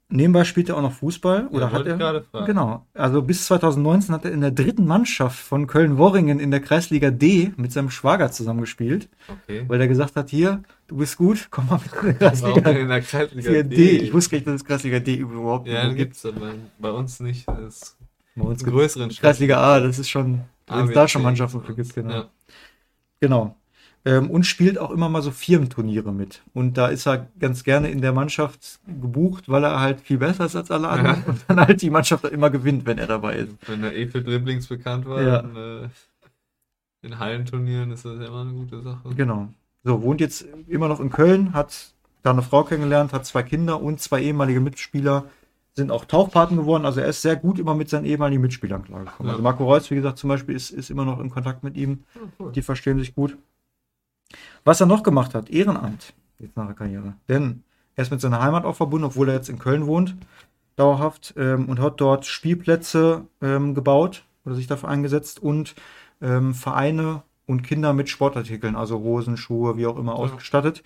Nebenbei spielt er auch noch Fußball. Oder Ja, hat wollte ich er? gerade fragen. Genau. Also bis 2019 hat er in der dritten Mannschaft von Köln-Worringen in der Kreisliga D mit seinem Schwager zusammengespielt, Okay. weil er gesagt hat, hier, du bist gut, komm mal mit in der Warum denn Kreisliga in der Kreisliga Kreisliga D? D. Ich wusste gar nicht, dass es Kreisliga D überhaupt Ja, noch den gibt. gibt's aber bei uns nicht. Das ist Bei uns in gibt's größeren Kreisliga A, das ist schon, A, wenn es B, da C schon Mannschaften für gibt's gibt, genau. Ja. Genau. Und spielt auch immer mal so Firmenturniere mit. Und da ist er ganz gerne in der Mannschaft gebucht, weil er halt viel besser ist als alle anderen Ja. und dann halt die Mannschaft auch immer gewinnt, wenn er dabei ist. Wenn er für Dribblings bekannt war, Ja. dann in Hallenturnieren ist das ja immer eine gute Sache. Genau. So, wohnt jetzt immer noch in Köln, hat da eine Frau kennengelernt, hat 2 Kinder und 2 ehemalige Mitspieler, sind auch Tauchpaten geworden. Also er ist sehr gut immer mit seinen ehemaligen Mitspielern klargekommen. Ja. Also Marco Reus, wie gesagt, zum Beispiel ist immer noch in Kontakt mit ihm. Ja, cool. Die verstehen sich gut. Was er noch gemacht hat, Ehrenamt, jetzt nach der Karriere. Denn er ist mit seiner Heimat auch verbunden, obwohl er jetzt in Köln wohnt, dauerhaft, und hat dort Spielplätze gebaut oder sich dafür eingesetzt und Vereine und Kinder mit Sportartikeln, also Hosen, Schuhe, wie auch immer, ausgestattet.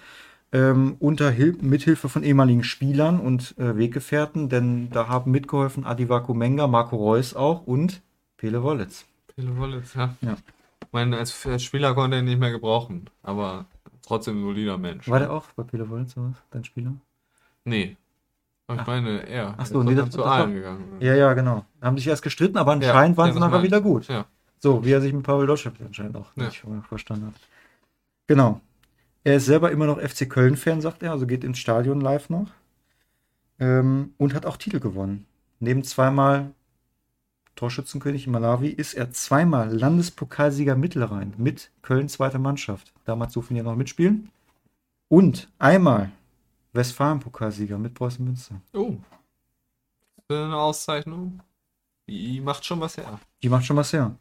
Mithilfe von ehemaligen Spielern und Weggefährten, denn da haben mitgeholfen Adivaku Menga, Marco Reus auch und Pele Wollitz. Pele Wollitz, ja. Ja. Ich meine, als Spieler konnte er ihn nicht mehr gebrauchen, aber trotzdem ein solider Mensch. War der auch bei Pele Wollitz, oder was, dein Spieler? Nee. Aber ich Ach. meine, er. Ach so, Er ist nee, doch das- dann zu das war- allen gegangen. Ja, ja, genau. Haben sich erst gestritten, aber anscheinend waren ja, sie das nachher meine wieder ich. gut. Ja. So, wie er sich mit Pavel Dotschew anscheinend auch Ja. nicht verstanden hat. Genau. Er ist selber immer noch FC Köln-Fan, sagt er, also geht ins Stadion live noch. Und hat auch Titel gewonnen. Neben zweimal Torschützenkönig in Malawi ist er zweimal Landespokalsieger Mittelrhein mit Köln zweiter Mannschaft. Damals durften ja noch mitspielen. Und einmal Westfalen-Pokalsieger mit Preußen Münster. Oh. Das ist eine Auszeichnung. Die macht schon was her. Die macht schon was her.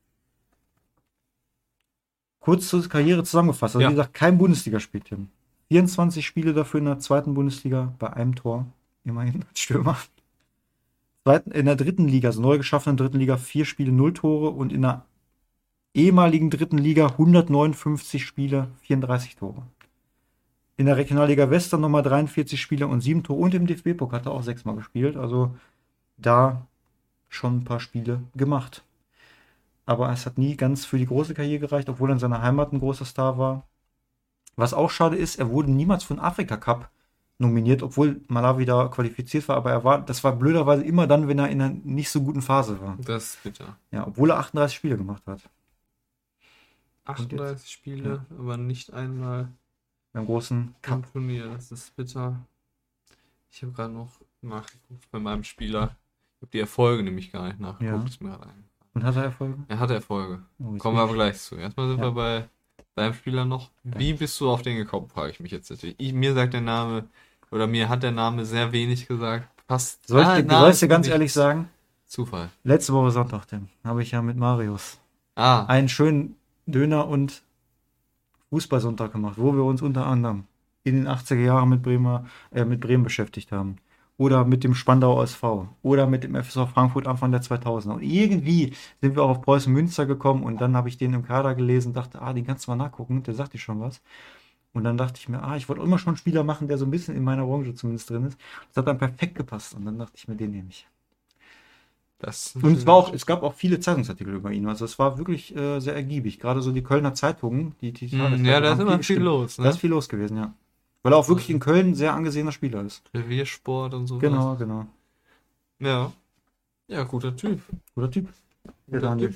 Kurz zur Karriere zusammengefasst. Also Ja. wie gesagt, kein Bundesligaspiel, Tim. 24 Spiele dafür in der zweiten Bundesliga bei einem Tor. Immerhin als Stürmer. In der dritten Liga, also neu geschaffenen dritten Liga, 4 Spiele, 0 Tore und in der ehemaligen dritten Liga 159 Spiele, 34 Tore. In der Regionalliga West dann nochmal 43 Spiele und 7 Tore und im DFB-Pokal hat er auch 6-mal gespielt. Also da schon ein paar Spiele gemacht. Aber es hat nie ganz für die große Karriere gereicht, obwohl er in seiner Heimat ein großer Star war. Was auch schade ist, er wurde niemals für den Afrika Cup nominiert, obwohl Malawi da qualifiziert war, aber das war blöderweise immer dann, wenn er in einer nicht so guten Phase war. Das ist bitter. Ja, obwohl er 38 Spiele gemacht hat. 38 Spiele, aber nicht einmal Beim großen Cup. im Turnier. Das ist bitter. Ich habe gerade noch nachgeguckt bei meinem Spieler. Ich habe die Erfolge nämlich gar nicht nachgeguckt. Ja. Ist mir gerade eingefallen. Und hat er Erfolge? Er hatte Erfolge. Oh, jetzt Kommen wir bin aber gleich zu. Erstmal sind Ja. wir bei deinem Spieler noch. Wie bist du auf den gekommen, frage ich mich jetzt natürlich. Mir sagt der Name, oder mir hat der Name sehr wenig gesagt. Passt. Soll ich dir ganz nicht. ehrlich sagen? Zufall. Letzte Woche Sonntag, Tim, habe ich ja mit Marius Ah, einen schönen Döner- und Fußballsonntag gemacht, wo wir uns unter anderem in den 80er Jahren mit Bremen beschäftigt haben. Oder mit dem Spandauer SV. Oder mit dem FSV Frankfurt Anfang der 2000er. Und irgendwie sind wir auch auf Preußen Münster gekommen und dann habe ich den im Kader gelesen und dachte, den kannst du mal nachgucken, der sagt dir schon was. Und dann dachte ich mir, ich wollte immer schon einen Spieler machen, der so ein bisschen in meiner Branche zumindest drin ist. Das hat dann perfekt gepasst und dann dachte ich mir, den nehme ich. das Und es gab auch viele Zeitungsartikel über ihn. Also es war wirklich sehr ergiebig. Gerade so die Kölner Zeitungen, die Ja, da ist immer viel los, ne? Da ist viel los gewesen, ja. Weil er auch wirklich in Köln ein sehr angesehener Spieler ist. Reviersport und so. Genau, genau. Ja. Ja, guter Typ. Guter Typ. Der Guter Daniel. Typ.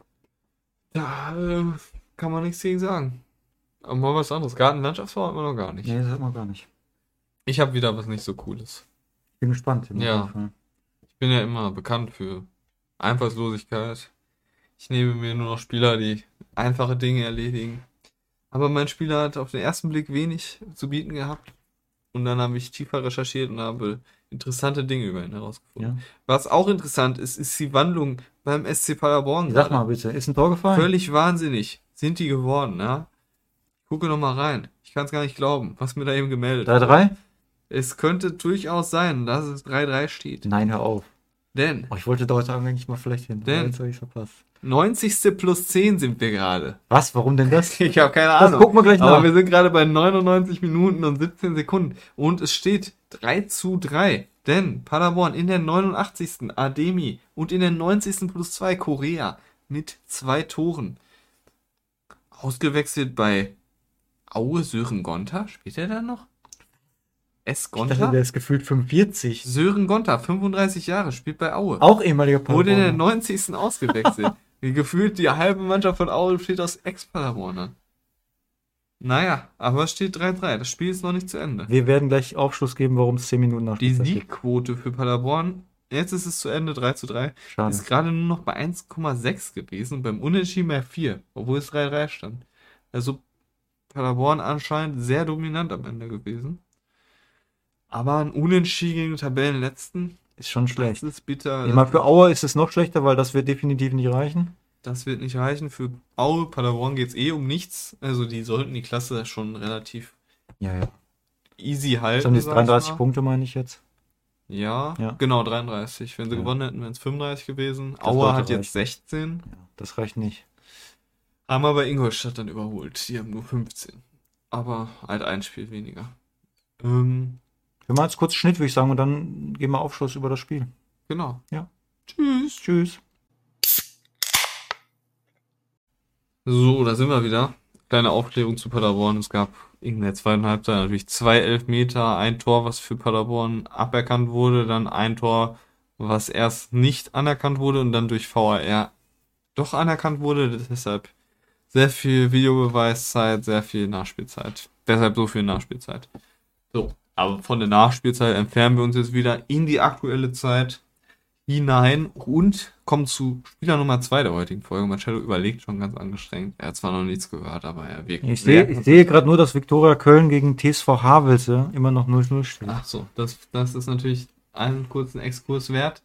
Ja, kann man nichts gegen sagen. Aber mal was anderes. Gartenlandschaftsbau hat man noch gar nicht. Nee, das hat man gar nicht. Ich habe wieder was nicht so Cooles. Bin gespannt. Ja. Auf jeden Fall. Ich bin ja immer bekannt für Einfallslosigkeit. Ich nehme mir nur noch Spieler, die einfache Dinge erledigen. Aber mein Spieler hat auf den ersten Blick wenig zu bieten gehabt. Und dann habe ich tiefer recherchiert und habe interessante Dinge über ihn herausgefunden. Ja. Was auch interessant ist, ist die Wandlung beim SC Paderborn. Sag gerade. mal bitte, ist ein Tor gefallen? Völlig wahnsinnig sind die geworden, ja. Ich gucke noch mal rein. Ich kann es gar nicht glauben, was mir da eben gemeldet hat. 3-3? Es könnte durchaus sein, dass es 3-3 steht. Nein, hör auf. Denn Ich wollte da heute eigentlich mal vielleicht hin. Denn- aber Jetzt habe ich verpasst. 90. plus 10 sind wir gerade. Was? Warum denn das? Ich habe keine Das Ahnung. gucken wir gleich Aber nach. wir sind gerade bei 99 Minuten und 17 Sekunden. Und es steht 3:3. Denn Paderborn in der 89. Ademi und in der 90. +2 Korea mit 2 Toren. Ausgewechselt bei Aue Sören Gonta. Spielt er da noch? S. Ich dachte, Gonta? der ist gefühlt 45. Sören Gonta, 35 Jahre, spielt bei Aue. Auch ehemaliger Wurde in der Paderborner. 90. ausgewechselt. Wie gefühlt die halbe Mannschaft von Aue besteht aus Ex-Paderbornern. Naja, aber es steht 3:3. Das Spiel ist noch nicht zu Ende. Wir werden gleich Aufschluss geben, warum es 10 Minuten nach Die Spielzeit gibt. Siegquote für Paderborn, jetzt ist es zu Ende, 3:3, Schade. ist gerade nur noch bei 1,6 gewesen und beim Unentschieden bei 4, obwohl es 3:3 stand. Also Paderborn anscheinend sehr dominant am Ende gewesen. Aber ein Unentschieden gegen den Tabellenletzten, Ist schon das schlecht. ist bitter. Ich meine, für Aue ist es noch schlechter, weil das wird definitiv nicht reichen. Das wird nicht reichen. Für Aue, Paderborn geht es eh um nichts. Also die sollten die Klasse schon relativ Ja, ja. easy Das halten. haben jetzt sag ich 33 mal. Punkte, meine ich jetzt. Ja, Ja. genau, 33. Wenn sie Ja. gewonnen hätten, wären es 35 gewesen. Das Aue sollte hat jetzt reichen. 16. Ja, das reicht nicht. Haben aber Ingolstadt dann überholt. Die haben nur 15. Aber halt ein Spiel weniger. Wir machen jetzt kurz Schnitt, würde ich sagen, und dann gehen wir Aufschluss über das Spiel. Genau. Ja. Tschüss. Tschüss. So, da sind wir wieder. Kleine Aufklärung zu Paderborn. Es gab in der zweiten Halbzeit natürlich 2 Elfmeter, ein Tor, was für Paderborn aberkannt wurde, dann ein Tor, was erst nicht anerkannt wurde und dann durch VAR doch anerkannt wurde. Deshalb sehr viel Videobeweiszeit, sehr viel Nachspielzeit. Deshalb so viel Nachspielzeit. So, aber von der Nachspielzeit entfernen wir uns jetzt wieder in die aktuelle Zeit hinein und kommen zu Spieler Nummer 2 der heutigen Folge. Marcello überlegt schon ganz angestrengt. Er hat zwar noch nichts gehört, aber er wirkt Ich sehe gerade nur, dass Viktoria Köln gegen TSV Havelse immer noch 0-0 steht. Ach so, das ist natürlich einen kurzen Exkurs wert.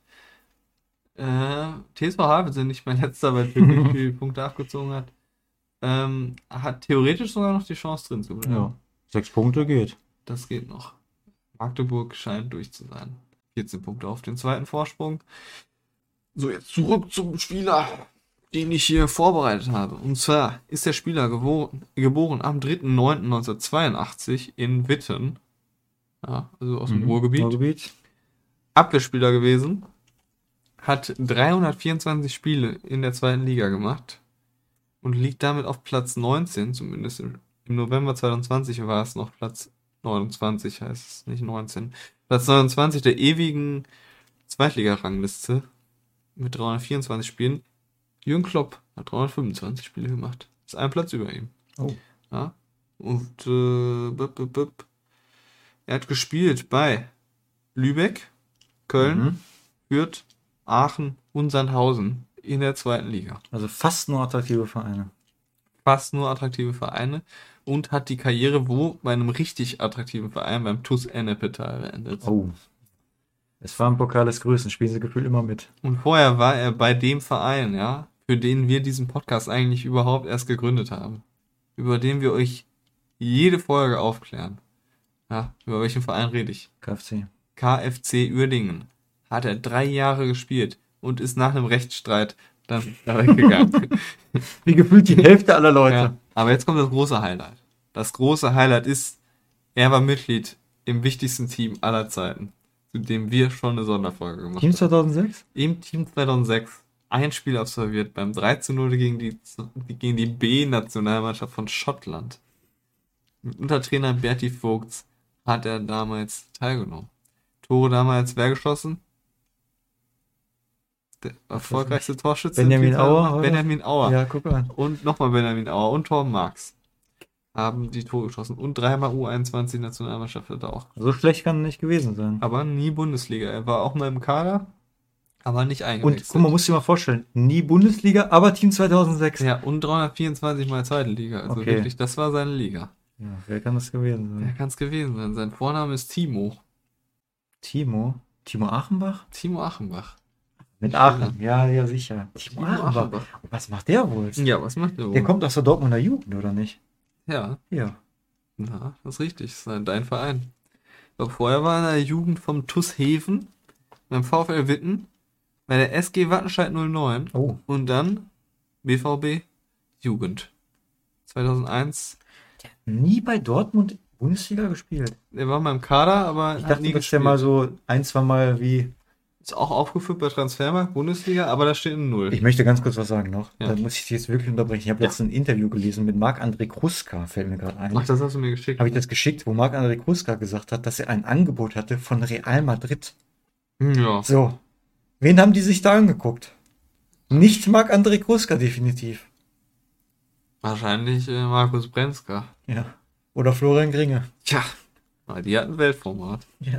TSV Havelse, nicht mein letzter, weil wirklich viele Punkte abgezogen hat, hat theoretisch sogar noch die Chance drin zu bleiben. Ja, 6 Punkte geht. Das geht noch. Magdeburg scheint durch zu sein. 14 Punkte auf den zweiten Vorsprung. So, jetzt zurück zum Spieler, den ich hier vorbereitet habe. Und zwar ist der Spieler geboren am 3.9.1982 in Witten. Ja, also aus dem Ruhrgebiet. Ruhrgebiet. Abwehrspieler gewesen. Hat 324 Spiele in der zweiten Liga gemacht. Und liegt damit auf Platz 19, zumindest im November 2020 war es noch Platz 29, heißt es, nicht 19. Platz 29 der ewigen Zweitliga-Rangliste mit 324 Spielen. Jürgen Klopp hat 325 Spiele gemacht. Ist ein Platz über ihm. Oh. Ja. Und er hat gespielt bei Lübeck, Köln, Fürth, Aachen und Sandhausen in der zweiten Liga. Also fast nur attraktive Vereine. Fast nur attraktive Vereine und hat die Karriere bei einem richtig attraktiven Verein, beim TuS Ennepetal beendet. Oh. Es war ein Pokal des Größten, spielen sie gefühlt immer mit. Und vorher war er bei dem Verein, ja, für den wir diesen Podcast eigentlich überhaupt erst gegründet haben. Über den wir euch jede Folge aufklären. Ja, über welchen Verein rede ich? KFC. KFC Uerdingen. Hat er 3 Jahre gespielt und ist nach einem Rechtsstreit dann da weggegangen. Wie gefühlt die Hälfte aller Leute. Ja, aber jetzt kommt das große Highlight. Das große Highlight ist, er war Mitglied im wichtigsten Team aller Zeiten, zu dem wir schon eine Sonderfolge gemacht Team haben. 2006? Im Team 2006 ein Spiel absolviert beim 3:0 gegen die B-Nationalmannschaft von Schottland. Unter Trainer Berti Vogts hat er damals teilgenommen. Tore damals wer geschossen? Der erfolgreichste Torschütze. Benjamin Auer, oder? Benjamin Auer. Ja, guck an. Und nochmal Benjamin Auer und Torben Marx haben die Tore geschossen. Und 3-mal U21-Nationalmannschaft hat er auch. So schlecht kann er nicht gewesen sein. Aber nie Bundesliga. Er war auch mal im Kader, aber nicht Und eingewechselt. guck mal, muss dir mal vorstellen, nie Bundesliga, aber Team 2006. Ja, und 324 Mal zweite Liga. Also Okay. wirklich, das war seine Liga. Ja, wer kann das gewesen Wer sein? kann es gewesen sein? Sein Vorname ist Timo. Timo Achenbach? Timo Achenbach. Mit Aachen, ja, sicher. Timo Achenbach. Was macht der wohl? Ja, was macht der wohl? Der kommt aus der Dortmunder Jugend, oder nicht? Ja, Ja. na, das ist richtig. Das ist dein Verein. Aber vorher war er in der Jugend vom TuS Heven, beim VfL Witten, bei der SG Wattenscheid 09 Oh. und dann BVB Jugend. 2001. Nie bei Dortmund Bundesliga gespielt? Er war mal im Kader, aber Ich hat dachte, nie dass der gespielt. mal so ein, zwei Mal wie. Ist auch aufgeführt bei Transfermarkt, Bundesliga, aber da steht eine 0. Ich möchte ganz kurz was sagen noch. Ja. Da muss ich dich jetzt wirklich unterbrechen. Ich habe letztens ein Interview gelesen mit Marc-André Kruska, fällt mir gerade ein. Ach, das hast du mir geschickt. Habe ich das geschickt, wo Marc-André Kruska gesagt hat, dass er ein Angebot hatte von Real Madrid. Ja. So, wen haben die sich da angeguckt? Nicht Marc-André Kruska, definitiv. Wahrscheinlich Markus Brenzka. Ja. Oder Florian Gringe. Tja, die hatten Weltformat. Ja.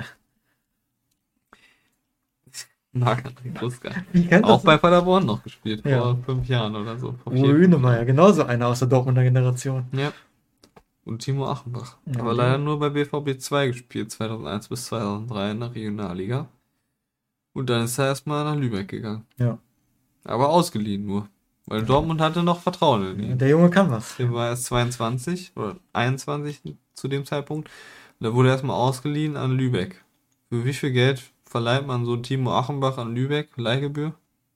Marc-André Kruska. Wie kann Auch das bei Paderborn noch gespielt, Ja. vor 5 Jahren oder so. Vor 4, Uwe Hünemeyer, genauso einer aus der Dortmunder Generation. Ja. Und Timo Achenbach. Ja, Aber die- leider nur bei BVB 2 gespielt, 2001 bis 2003 in der Regionalliga. Und dann ist er erstmal nach Lübeck gegangen. Ja. Aber ausgeliehen nur. Weil Dortmund hatte noch Vertrauen in ihn. Der Junge kann was. Der war erst 22 oder 21 zu dem Zeitpunkt. Und da wurde er erstmal ausgeliehen an Lübeck. Für wie viel Geld verleiht man so einen Timo Achenbach an Lübeck? Leihgebühr?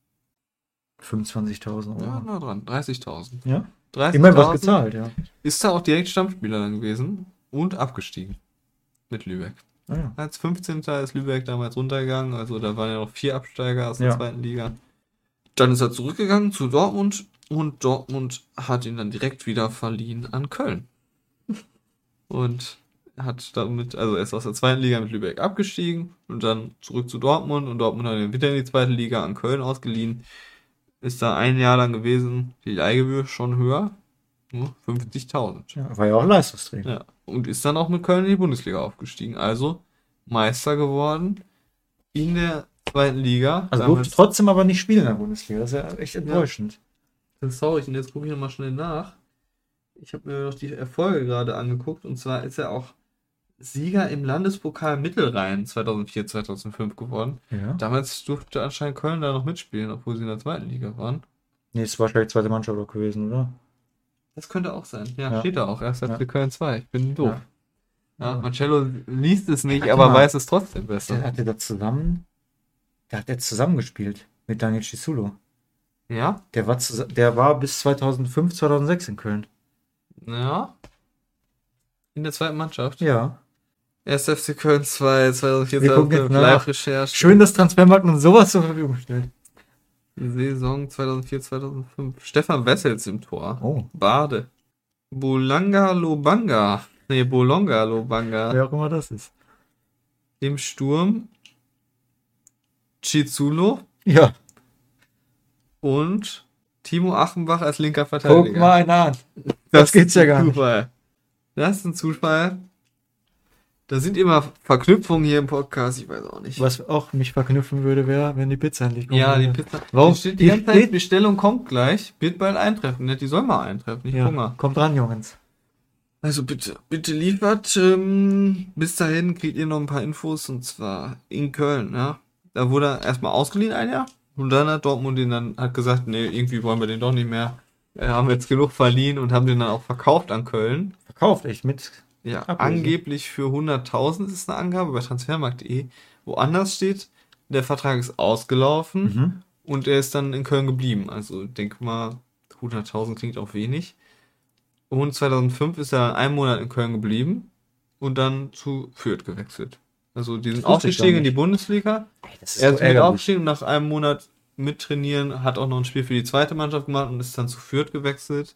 25.000 Euro. Ja, nah dran. 30.000. Ja. 30.000. Immerhin was gezahlt, ja. Ist da auch direkt Stammspieler dann gewesen und abgestiegen. Mit Lübeck. Ah, ja. Als 15. ist Lübeck damals runtergegangen. Also da waren ja noch 4 Absteiger aus der Ja. zweiten Liga. Dann ist er zurückgegangen zu Dortmund und Dortmund hat ihn dann direkt wieder verliehen an Köln. Und hat damit, also er ist aus der zweiten Liga mit Lübeck abgestiegen und dann zurück zu Dortmund und Dortmund hat ihn wieder in die zweite Liga an Köln ausgeliehen. Ist da ein Jahr lang gewesen, die Leihgebühr schon höher, nur 50.000. Ja, war ja auch Leistungsträger. Ja, und ist dann auch mit Köln in die Bundesliga aufgestiegen. Also Meister geworden in der zweiten Liga. Also durfte trotzdem aber nicht spielen in der Bundesliga. Das ist ja echt enttäuschend. Das ist traurig. Und jetzt gucke ich nochmal schnell nach. Ich habe mir noch die Erfolge gerade angeguckt. Und zwar ist er auch Sieger im Landespokal Mittelrhein 2004, 2005 geworden. Ja. Damals durfte anscheinend Köln da noch mitspielen, obwohl sie in der zweiten Liga waren. Nee, es war wahrscheinlich zweite Mannschaft auch gewesen, oder? Das könnte auch sein. Ja, Ja. steht da auch. Erst Ja. FC Köln 2. Ich bin doof. Ja. Ja, Marcello liest es nicht, Warte aber mal. weiß es trotzdem besser. Der hat er zusammengespielt mit Daniel Cisulo. Ja? Der war bis 2005, 2006 in Köln. Ja. In der zweiten Mannschaft. Ja. Erst FC Köln 2, 2004, Wir gucken jetzt 2005, nach. Live-Recherche. Schön, dass Transfermarkt uns sowas zur Verfügung stellt. Saison 2004, 2005. Stefan Wessels im Tor. Oh. Bade. Bolanga Lobanga. Nee, Bolonga Lobanga. Wer auch immer das ist. Im Sturm. Chizulo Ja. und Timo Achenbach als linker Verteidiger. Guck mal einer an. Das geht's ja gar nicht. Zufall. Das ist ein Zufall. Da sind immer Verknüpfungen hier im Podcast, ich weiß auch nicht. Was auch mich verknüpfen würde, wäre, wenn die Pizza endlich kommt. Ja, die Pizza. Warum? Hier steht die ganze Zeit, Bestellung kommt gleich, wird bald eintreffen. Ne? Die soll mal eintreffen, ich Ja, Hunger. kommt ran, Jungs. Also bitte liefert. Bis dahin kriegt ihr noch ein paar Infos und zwar in Köln. Ja? Da wurde er erstmal ausgeliehen ein Jahr und dann hat Dortmund ihn dann hat gesagt, nee, irgendwie wollen wir den doch nicht mehr. Haben jetzt genug verliehen und haben den dann auch verkauft an Köln. Verkauft echt mit. Ja, Ablöse. angeblich für 100.000 ist eine Angabe bei transfermarkt.de. Woanders steht, der Vertrag ist ausgelaufen Mhm. und er ist dann in Köln geblieben. Also denk mal, 100.000 klingt auch wenig. Und 2005 ist er einen Monat in Köln geblieben und dann zu Fürth gewechselt. Also die sind Das wusste ich gar aufgestiegen in die nicht. Bundesliga. Das Er ist mit aufgestiegen und nach einem Monat mittrainieren, hat auch noch ein Spiel für die zweite Mannschaft gemacht und ist dann zu Fürth gewechselt.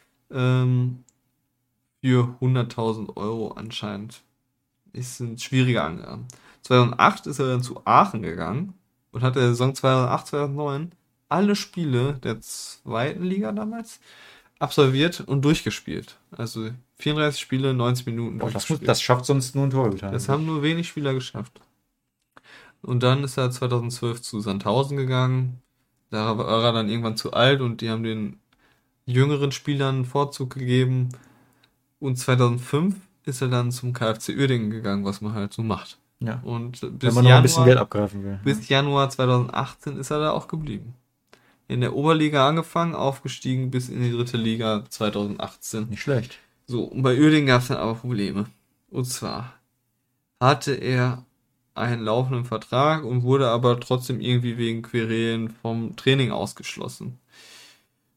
Für 100.000 Euro anscheinend. Das sind schwierige Angaben. 2008 ist er dann zu Aachen gegangen und hat in der Saison 2008, 2009 alle Spiele der zweiten Liga damals absolviert und durchgespielt. Also 34 Spiele, 90 Minuten Boah, durchgespielt. das schafft sonst nur ein Torhüter. Das haben nur wenig Spieler geschafft. Und dann ist er 2012 zu Sandhausen gegangen. Da war er dann irgendwann zu alt und die haben den jüngeren Spielern einen Vorzug gegeben. Und 2005 ist er dann zum KfC Uerdingen gegangen, was man halt so macht. Ja. Und Wenn bis man noch ein bisschen Geld Januar, abgreifen will. bis Januar 2018 ist er da auch geblieben. In der Oberliga angefangen, aufgestiegen bis in die dritte Liga 2018. Nicht schlecht. So, und bei Uerdingen gab es dann aber Probleme. Und zwar hatte er einen laufenden Vertrag und wurde aber trotzdem irgendwie wegen Querelen vom Training ausgeschlossen.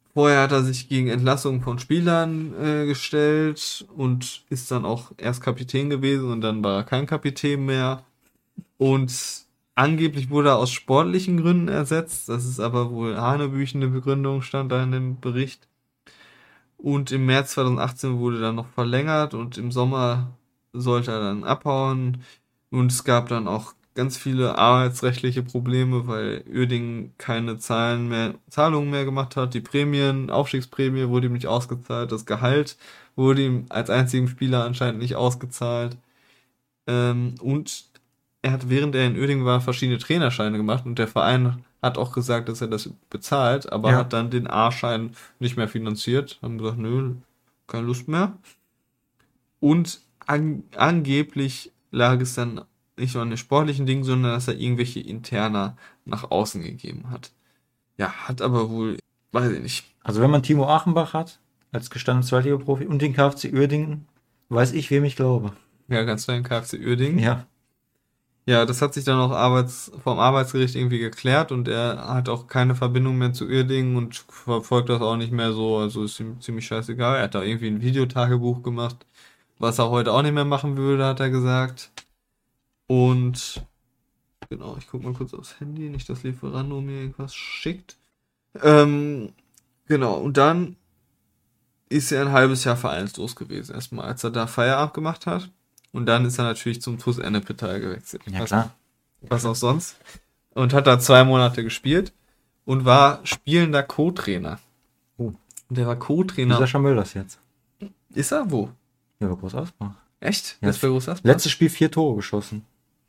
Vorher hat er sich gegen Entlassung von Spielern gestellt und ist dann auch erst Kapitän gewesen und dann war er kein Kapitän mehr. Und angeblich wurde er aus sportlichen Gründen ersetzt. Das ist aber wohl hanebüchene Begründung, stand da in dem Bericht. Und im März 2018 wurde dann noch verlängert und im Sommer sollte er dann abhauen. Und es gab dann auch ganz viele arbeitsrechtliche Probleme, weil Uerdingen keine Zahlungen mehr gemacht hat. Die Prämien, Aufstiegsprämie wurde ihm nicht ausgezahlt. Das Gehalt wurde ihm als einzigem Spieler anscheinend nicht ausgezahlt. Und er hat, während er in Uerdingen war, verschiedene Trainerscheine gemacht und der Verein hat auch gesagt, dass er das bezahlt, aber Ja. hat dann den A-Schein nicht mehr finanziert. Haben gesagt, nö, keine Lust mehr. Und angeblich lag es dann nicht nur an den sportlichen Dingen, sondern dass er irgendwelche Interna nach außen gegeben hat. Ja, hat aber wohl, weiß ich nicht. Also wenn man Timo Achenbach hat, als gestandener Zweitliga-Profi und den KfC Uerdingen, weiß ich, wem ich glaube. Ja, ganz klar in KfC Uerdingen. Ja. Ja, das hat sich dann auch vom Arbeitsgericht irgendwie geklärt und er hat auch keine Verbindung mehr zu Uerdingen und verfolgt das auch nicht mehr so, also ist ihm ziemlich scheißegal. Er hat da irgendwie ein Videotagebuch gemacht, was er heute auch nicht mehr machen würde, hat er gesagt. Und genau, ich guck mal kurz aufs Handy, nicht dass Lieferando mir irgendwas schickt. Genau, und dann ist er ein halbes Jahr vereinslos gewesen, erstmal, als er da Feierabend gemacht hat. Und dann ist er natürlich zum TuS Ennepetal gewechselt. Ja, klar. Was auch sonst. Und hat da 2 Monate gespielt und war spielender Co-Trainer. Oh. Und der war Dieser Co-Trainer. Schamölders jetzt. Ist er? Wo? Ja, bei Groß Asbach. Echt? Ja, Das bei Groß Asbach? Letztes Spiel 4 Tore geschossen.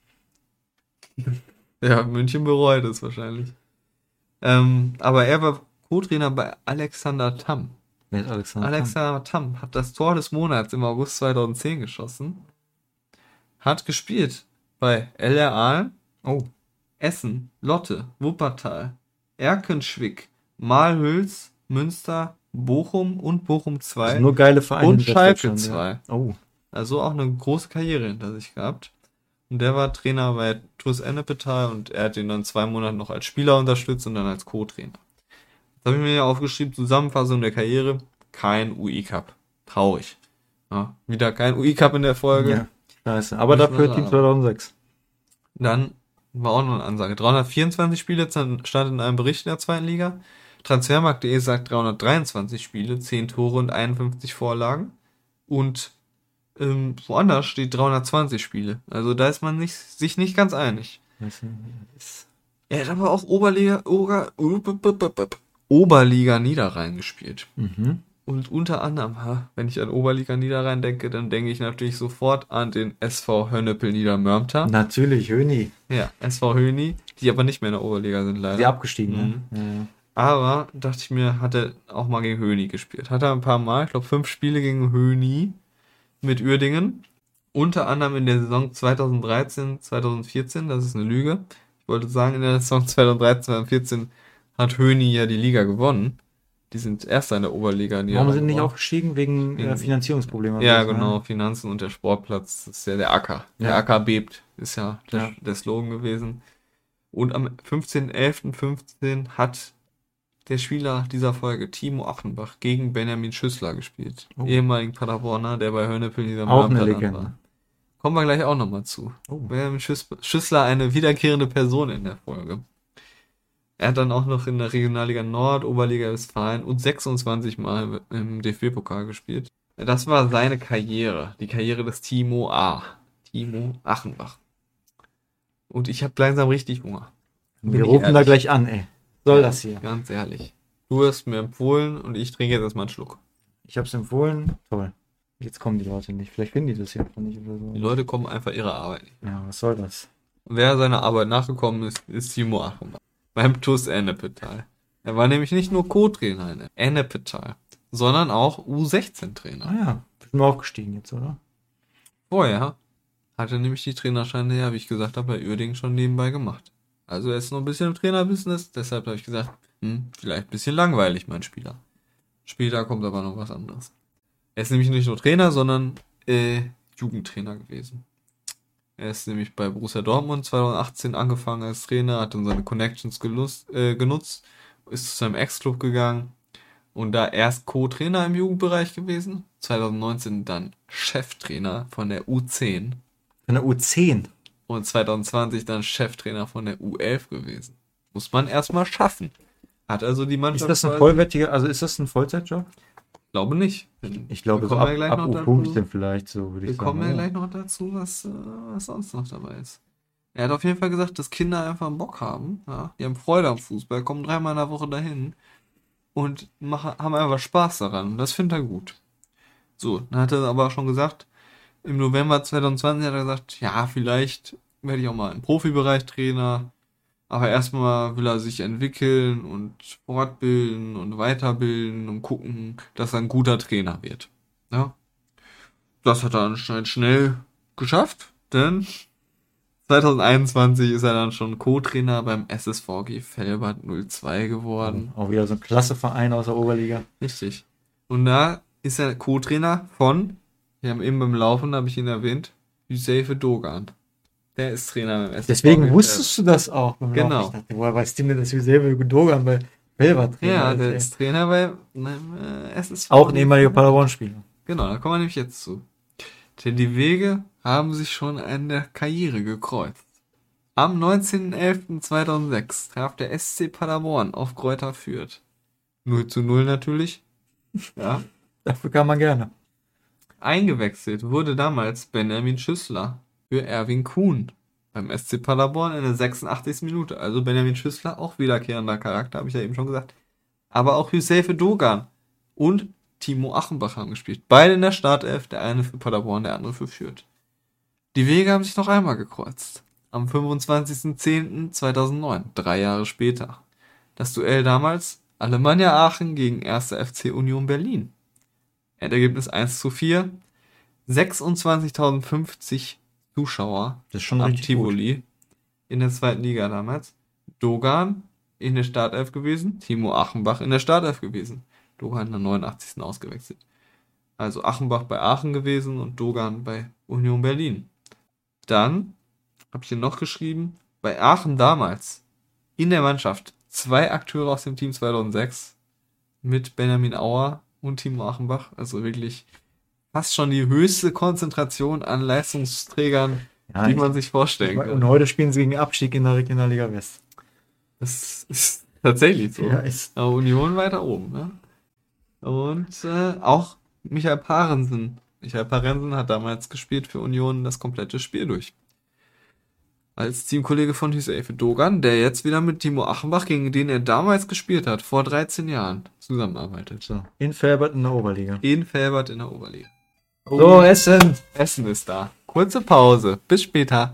Ja, München bereut es wahrscheinlich. Aber er war Co-Trainer bei Alexander Tamm. Wer ist Alexander? Alexander Tamm hat das Tor des Monats im August 2010 geschossen. Hat gespielt bei LR Aalen, Oh, Essen, Lotte, Wuppertal, Erkenschwick, Mahlhüls, Münster, Bochum und Bochum 2 also nur geile Vereine. und in Schalke Westdeutschland, 2. ja. Oh, Also auch eine große Karriere hinter sich gehabt. Und der war Trainer bei TuS Ennepetal und er hat ihn dann 2 Monate noch als Spieler unterstützt und dann als Co-Trainer. Das habe ich mir ja aufgeschrieben, Zusammenfassung der Karriere, kein UI-Cup. Traurig. Ja, wieder kein UI-Cup in der Folge. ja. Scheiße. Aber Müssen dafür wir Team haben. 2006. Dann war auch noch eine Ansage. 324 Spiele stand in einem Bericht in der zweiten Liga. Transfermarkt.de sagt 323 Spiele, 10 Tore und 51 Vorlagen. Und woanders steht 320 Spiele. Also da ist man sich nicht ganz einig. Er hat aber auch Oberliga Niederrhein gespielt. Mhm. Und unter anderem, wenn ich an Oberliga Niederrhein denke, dann denke ich natürlich sofort an den SV Hönnepel Niedermörmter. Natürlich, Höni. Ja, SV Höni, die aber nicht mehr in der Oberliga sind leider. Die abgestiegen, ne? Ja. Aber, dachte ich mir, hat er auch mal gegen Höni gespielt. Hat er ein paar Mal, ich glaube 5 Spiele gegen Höni mit Uerdingen. Unter anderem in der Saison 2013, 2014, das ist eine Lüge. Ich wollte sagen, in der Saison 2013, 2014 hat Höni ja die Liga gewonnen. Die sind Erster in der Oberliga. Warum sind die nicht geworden. aufgestiegen? Wegen Finanzierungsproblemen. Ja, also, genau, Finanzen und der Sportplatz, das ist ja der Acker. Der Ja. Acker bebt, ist ja Ja. der Slogan gewesen. Und am 15.11.15 hat der Spieler dieser Folge, Timo Achenbach, gegen Benjamin Schüssler gespielt. Oh. Ehemaligen Paderborner, der bei Hönnepel dieser Auch eine Mörmter dann Legende. war. Kommen wir gleich auch nochmal zu. Oh. Benjamin Schüssler, eine wiederkehrende Person in der Folge. Er hat dann auch noch in der Regionalliga Nord, Oberliga Westfalen und 26 Mal im DFB-Pokal gespielt. Das war seine Karriere, die Karriere des Timo Achenbach. Und ich habe langsam richtig Hunger. Wir Bin ich rufen da ehrlich. gleich an, ey. Soll das hier? Ganz ehrlich. Du hast mir empfohlen und ich trinke jetzt erstmal einen Schluck. Ich hab's empfohlen. Toll. Jetzt kommen die Leute nicht. Vielleicht finden die das hier einfach nicht oder so. Die Leute kommen einfach ihrer Arbeit nicht. Ja, was soll das? Wer seiner Arbeit nachgekommen ist, ist Timo Achenbach. Beim TuS Ennepetal. Er war nämlich nicht nur Co-Trainer in Ennepetal, sondern auch U16-Trainer. Ah ja, sind wir aufgestiegen jetzt, oder? Vorher hat er nämlich die Trainerscheine, ja, wie ich gesagt habe, bei Uerdingen schon nebenbei gemacht. Also er ist noch ein bisschen im Trainerbusiness, deshalb habe ich gesagt, vielleicht ein bisschen langweilig, mein Spieler. Später kommt aber noch was anderes. Er ist nämlich nicht nur Trainer, sondern Jugendtrainer gewesen. Er ist nämlich bei Borussia Dortmund 2018 angefangen als Trainer, hat dann seine Connections genutzt, ist zu seinem Ex-Club gegangen Und da erst Co-Trainer im Jugendbereich gewesen, 2019 dann Cheftrainer von der U10 Von der U10. und 2020 dann Cheftrainer von der U11 gewesen. Muss man erstmal schaffen. Hat also die Mannschaft. Ist das ein vollwertiger, also ist das ein Vollzeitjob? Glaube nicht. Ich glaube, Wir so kommen ab, ja gleich ab noch U15 dazu. vielleicht, so würde Wir ich sagen. kommen ja oder? gleich noch dazu, was sonst noch dabei ist. Er hat auf jeden Fall gesagt, dass Kinder einfach Bock haben. Ja? Die haben Freude am Fußball, kommen 3-mal in der Woche dahin und haben einfach Spaß daran. Und das findet er gut. So, dann hat er aber schon gesagt, im November 2020 hat er gesagt, ja, vielleicht werde ich auch mal im Profibereich Trainer. Aber erstmal will er sich entwickeln und fortbilden und weiterbilden und gucken, dass er ein guter Trainer wird. Ja, das hat er anscheinend schnell geschafft, denn 2021 ist er dann schon Co-Trainer beim SSVG Velbert 02 geworden. Auch wieder so ein klasse Verein aus der Oberliga. Richtig. Und da ist er Co-Trainer von, wir haben eben beim Laufen, habe ich ihn erwähnt, Hüseyin Dogan. Der ist Trainer beim SSVG. Deswegen wusstest du das auch. beim Genau. Laufen. Ich dachte, woher weißt du denn, dass Hüseyin Dogan bei Velbert Trainer Ja, ist? der ey? ist Trainer bei SSVG. Auch ein ehemaliger Paderborn-Spieler. Genau, da kommen wir nämlich jetzt zu. Denn die Wege haben sich schon in der Karriere gekreuzt. Am 19.11.2006 traf der SC Paderborn auf Greuther Fürth. 0:0 natürlich. Ja. Dafür kann man gerne. Eingewechselt wurde damals Benjamin Schüssler für Erwin Kuhn beim SC Paderborn in der 86. Minute. Also Benjamin Schüssler, auch wiederkehrender Charakter, habe ich ja eben schon gesagt. Aber auch Hüseyin Dogan und Timo Achenbach haben gespielt. Beide in der Startelf, der eine für Paderborn, der andere für Fürth. Die Wege haben sich noch einmal gekreuzt. Am 25.10.2009, 3 Jahre später. Das Duell damals Alemannia Aachen gegen 1. FC Union Berlin. Endergebnis 1:4. 26.050 Zuschauer Das ist schon am richtig Tivoli in der zweiten Liga damals. Dogan in der Startelf gewesen, Timo Achenbach in der Startelf gewesen. Dogan in der 89. ausgewechselt. Also Achenbach bei Aachen gewesen und Dogan bei Union Berlin. Dann habe ich hier noch geschrieben, bei Aachen damals in der Mannschaft 2 Akteure aus dem Team 2006 mit Benjamin Auer und Timo Achenbach. Also wirklich fast schon die höchste Konzentration an Leistungsträgern, Ja, die man sich vorstellen Und kann. heute spielen sie gegen Abstieg in der Regionalliga West. Das ist tatsächlich so. Ja, ist. Aber Union weiter oben. Ne? Und auch Michael Parensen. Michael Parensen hat damals gespielt für Union das komplette Spiel durch. Als Teamkollege von Hüseyin Dogan, der jetzt wieder mit Timo Achenbach, gegen den er damals gespielt hat, vor 13 Jahren, zusammenarbeitet. So. In Velbert in der Oberliga. In Velbert in der Oberliga. So, Essen. Essen ist da. Kurze Pause. Bis später.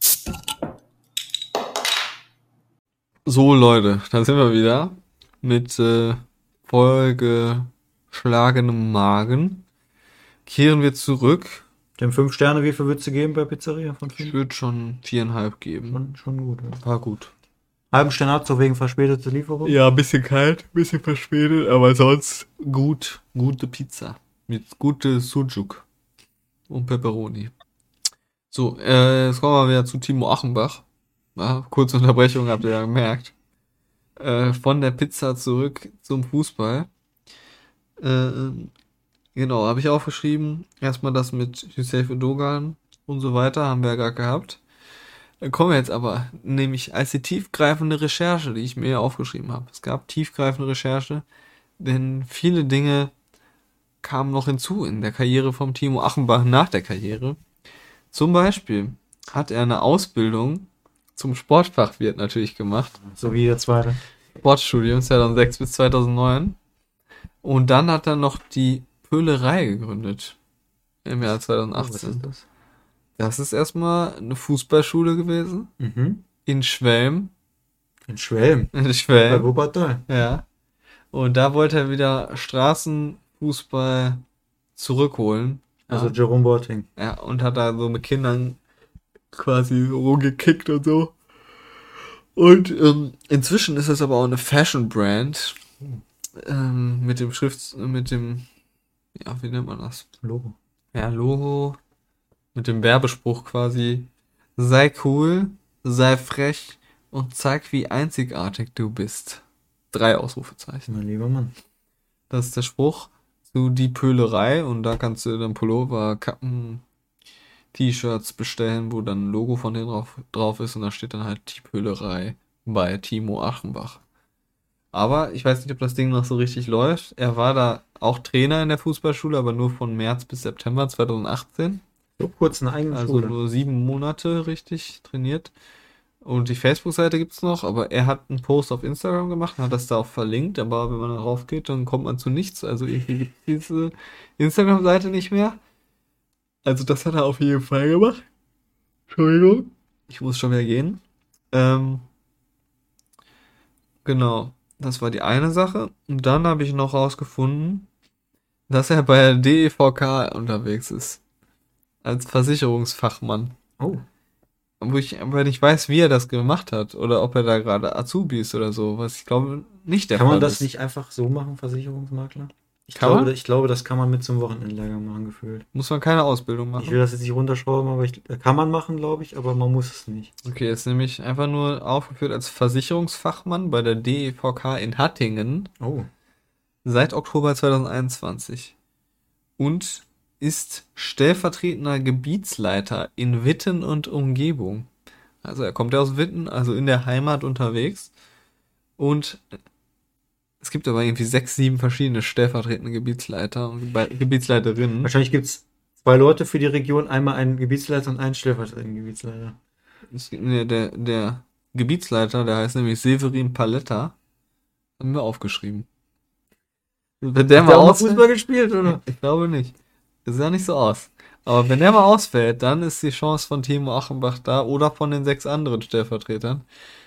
So, Leute, da sind wir wieder mit vollgeschlagenem Magen. Kehren wir zurück. Dem 5 Sterne, wie viel würdest du geben bei Pizzeria von Ich 5? würde schon 4,5 geben. Schon gut. Ja. War gut. Halben Stern hat so wegen verspäteter Lieferung. Ja, ein bisschen kalt, ein bisschen verspätet, aber sonst gut. Gute Pizza. Mit gute Sujuk und Pepperoni. So, jetzt kommen wir wieder zu Timo Achenbach. Ja, kurze Unterbrechung, habt ihr ja gemerkt. Von der Pizza zurück zum Fußball. Genau, habe ich aufgeschrieben. Erstmal das mit Hüseyin Dogan und so weiter, haben wir ja gerade gehabt. Dann kommen wir jetzt aber, nämlich als die tiefgreifende Recherche, die ich mir aufgeschrieben habe. Es gab tiefgreifende Recherche, denn viele Dinge kamen noch hinzu in der Karriere vom Timo Achenbach nach der Karriere. Zum Beispiel hat er eine Ausbildung zum Sportfachwirt natürlich gemacht. So wie der zweite. Sportstudium 2006 bis 2009. Und dann hat er noch die Pöhlerei gegründet. Im Jahr Was 2018. ist das? Das ist erstmal eine Fußballschule gewesen. In Schwelm. In Schwelm. In Bei Schwelm. Wuppertal. Ja. Und da wollte er wieder Straßenfußball zurückholen. Also Ja. Jerome Boateng. Ja, und hat da so mit Kindern quasi rumgekickt und so. Und inzwischen ist es aber auch eine Fashion-Brand. Mit dem ja, wie nennt man das? Logo. Ja, Logo. Mit dem Werbespruch quasi. Sei cool, sei frech und zeig, wie einzigartig du bist. 3 Ausrufezeichen. Mein lieber Mann. Das ist der Spruch zu Die Pöhlerei und da kannst du dann Pullover, Kappen, T-Shirts bestellen, wo dann ein Logo von denen drauf ist und da steht dann halt Die Pöhlerei bei Timo Achenbach. Aber ich weiß nicht, ob das Ding noch so richtig läuft. Er war da auch Trainer in der Fußballschule, aber nur von März bis September 2018. So kurz eine eigene Also Schule. nur 7 Monate richtig trainiert. Und die Facebook-Seite gibt's noch, aber er hat einen Post auf Instagram gemacht und hat das da auch verlinkt, aber wenn man darauf geht, dann kommt man zu nichts. Also irgendwie gibt diese Instagram-Seite nicht mehr. Also das hat er auf jeden Fall gemacht. Entschuldigung. Ich muss schon wieder gehen. Ähm, genau. Das war die eine Sache. Und dann habe ich noch rausgefunden, dass er bei der DEVK unterwegs ist. Als Versicherungsfachmann. Oh. Wo ich aber nicht weiß, wie er das gemacht hat. Oder ob er da gerade Azubi ist oder so. Was ich glaube nicht der Kann man Fall das ist. nicht einfach so machen, Versicherungsmakler? Kann man? Ich glaube, das kann man mit so einem Wochenendlehrgang machen, gefühlt. Muss man keine Ausbildung Ich will machen. das jetzt nicht runterschrauben, aber kann man machen, glaube ich, aber man muss es nicht. Okay, ist nämlich einfach nur aufgeführt als Versicherungsfachmann bei der DEVK in Hattingen Oh. seit Oktober 2021 und ist stellvertretender Gebietsleiter in Witten und Umgebung. Also er kommt ja aus Witten, also in der Heimat unterwegs. Und es gibt aber irgendwie 6, 7 verschiedene stellvertretende Gebietsleiter und Gebietsleiterinnen. Wahrscheinlich gibt es zwei Leute für die Region, einmal einen Gebietsleiter und einen stellvertretenden Gebietsleiter. Der Gebietsleiter, der heißt nämlich Severin Paletta, haben wir aufgeschrieben. Wenn der Hat mal der auch mal ausfällt, Fußball gespielt, oder? ich glaube nicht. Das sieht ja nicht so aus. Aber wenn der mal ausfällt, dann ist die Chance von Timo Achenbach da oder von den 6 anderen Stellvertretern.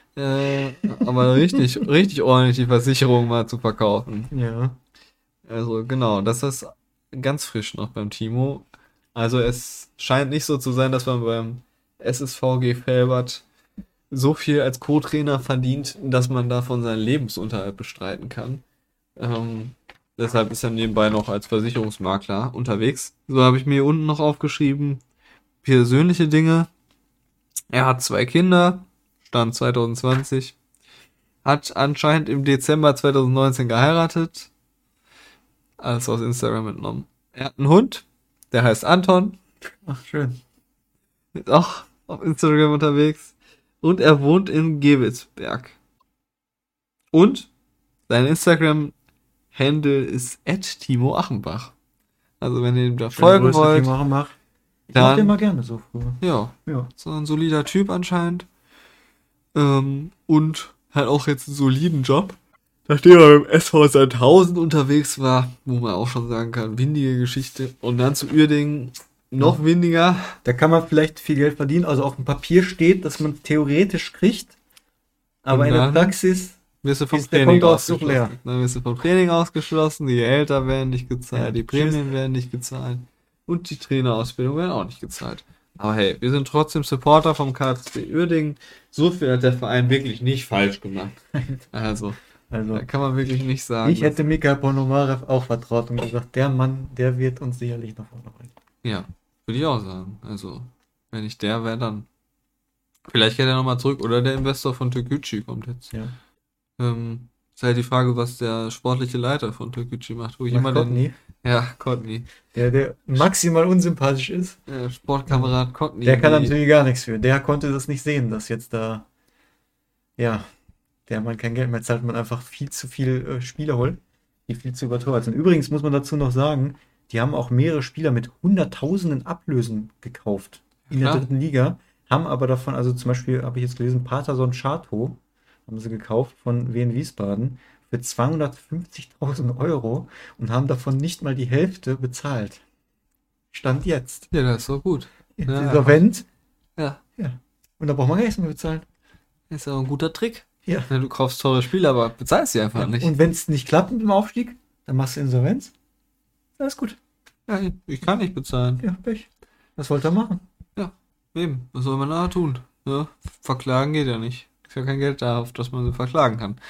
Aber richtig, richtig ordentlich die Versicherung mal zu verkaufen. Ja. Also genau, das ist ganz frisch noch beim Timo. Also es scheint nicht so zu sein, dass man beim SSVG Velbert so viel als Co-Trainer verdient, dass man davon seinen Lebensunterhalt bestreiten kann. Ähm, Deshalb ist er nebenbei noch als Versicherungsmakler unterwegs. So habe ich mir hier unten noch aufgeschrieben. Persönliche Dinge. Er hat 2 Kinder, Stand 2020. Hat anscheinend im Dezember 2019 geheiratet. Alles aus Instagram entnommen. Er hat einen Hund, der heißt Anton. Ach, schön. Ist auch auf Instagram unterwegs. Und er wohnt in Gewelsberg. Und sein Instagram-Handle ist @Timo Achenbach. Also wenn ihr ihm da folgen Grüße, wollt, Timo Achenbach. Ich mach den dann, mal gerne so früher. ja, Ja. so ein solider Typ anscheinend. Und hat auch jetzt einen soliden Job. Nachdem er beim SV Sandhausen unterwegs war, wo man auch schon sagen kann, windige Geschichte. Und dann zu Uerdingen noch windiger. Da kann man vielleicht viel Geld verdienen. Also auf dem Papier steht, dass man theoretisch kriegt. Aber Und in der dann Praxis wirst du vom ist der Training Kontoauszug ausgeschlossen. leer. Dann wirst du vom Training ausgeschlossen, die Gehälter werden nicht gezahlt, Ja, die Prämien werden nicht gezahlt und die Trainerausbildung werden auch nicht gezahlt. Aber hey, wir sind trotzdem Supporter vom KSC Uerdingen. So viel hat der Verein wirklich nicht falsch gemacht. Also, Also, da kann man wirklich nicht sagen. ich hätte Mika Ponomarev auch vertraut und gesagt, der Mann, der wird uns sicherlich nach vorne bringen. Ja, würde ich auch sagen. Also, wenn ich der wäre, dann. Vielleicht geht er nochmal zurück oder der Investor von Türkgücü kommt jetzt. Ja. Ist halt die Frage, was der sportliche Leiter von Türkgücü macht. Wo ich immer den. Kotny, Ja, Kotny. der maximal unsympathisch ist, Sportkamerad Kotny. der kann die- natürlich gar nichts für. Der konnte das nicht sehen, dass jetzt da, ja, der Mann kein Geld mehr zahlt, man einfach viel zu viel Spieler holt, die viel zu überteuert sind. Übrigens muss man dazu noch sagen, die haben auch mehrere Spieler mit Hunderttausenden Ablösen gekauft in der Klar. dritten Liga, haben aber davon, also zum Beispiel habe ich jetzt gelesen, Paterson Chato haben sie gekauft von Wien Wiesbaden für 250.000 Euro und haben davon nicht mal die Hälfte bezahlt. Stand jetzt. Ja, das ist doch gut. Jetzt Ja. insolvent. Ja, Ja. Und da braucht man gar nichts mehr bezahlen. ist ja auch ein guter Trick. Ja. Ja, du kaufst teure Spieler, aber bezahlst sie einfach nicht. Und wenn es nicht klappt mit dem Aufstieg, dann machst du Insolvenz. Alles gut. Ja, ich kann nicht bezahlen. Ja, Pech. Was wollt ihr machen? Eben, was soll man da tun? Ja, verklagen geht ja nicht. Ist ja kein Geld da, auf das man sie verklagen kann.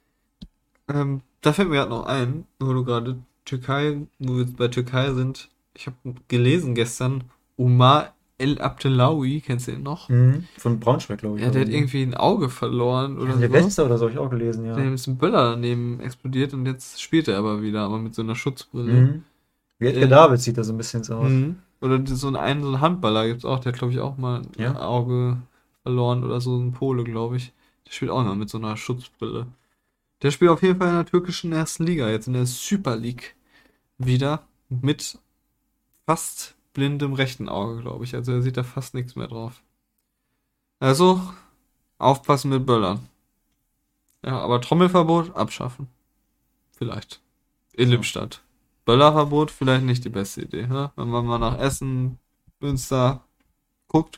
Da fällt mir gerade noch ein, wo du gerade Türkei, wo wir jetzt bei Türkei sind. Ich habe gelesen gestern, Umar El Abdelawi, kennst du den noch? Von Braunschweig, glaube ich. Ja, der hat irgendwie ein Auge verloren oder der so. Beste oder so, habe ich auch gelesen, ja. Dem ist ein Böller daneben explodiert und jetzt spielt er aber wieder, aber mit so einer Schutzbrille. Wie Edgar Davids sieht er so ein bisschen so aus. Oder so ein Handballer gibt's auch, der glaube ich auch mal ein Auge verloren oder so, ein Pole, glaube ich. Der spielt auch mal mit so einer Schutzbrille. Der spielt auf jeden Fall in der türkischen ersten Liga, jetzt in der Super League wieder mit fast blindem rechten Auge, glaube ich. Also er sieht da fast nichts mehr drauf. Also, aufpassen mit Böllern. Ja, aber Trommelverbot abschaffen. Vielleicht. In Lippstadt. Böllerverbot vielleicht nicht die beste Idee, ne? Wenn man mal nach Essen, Münster guckt,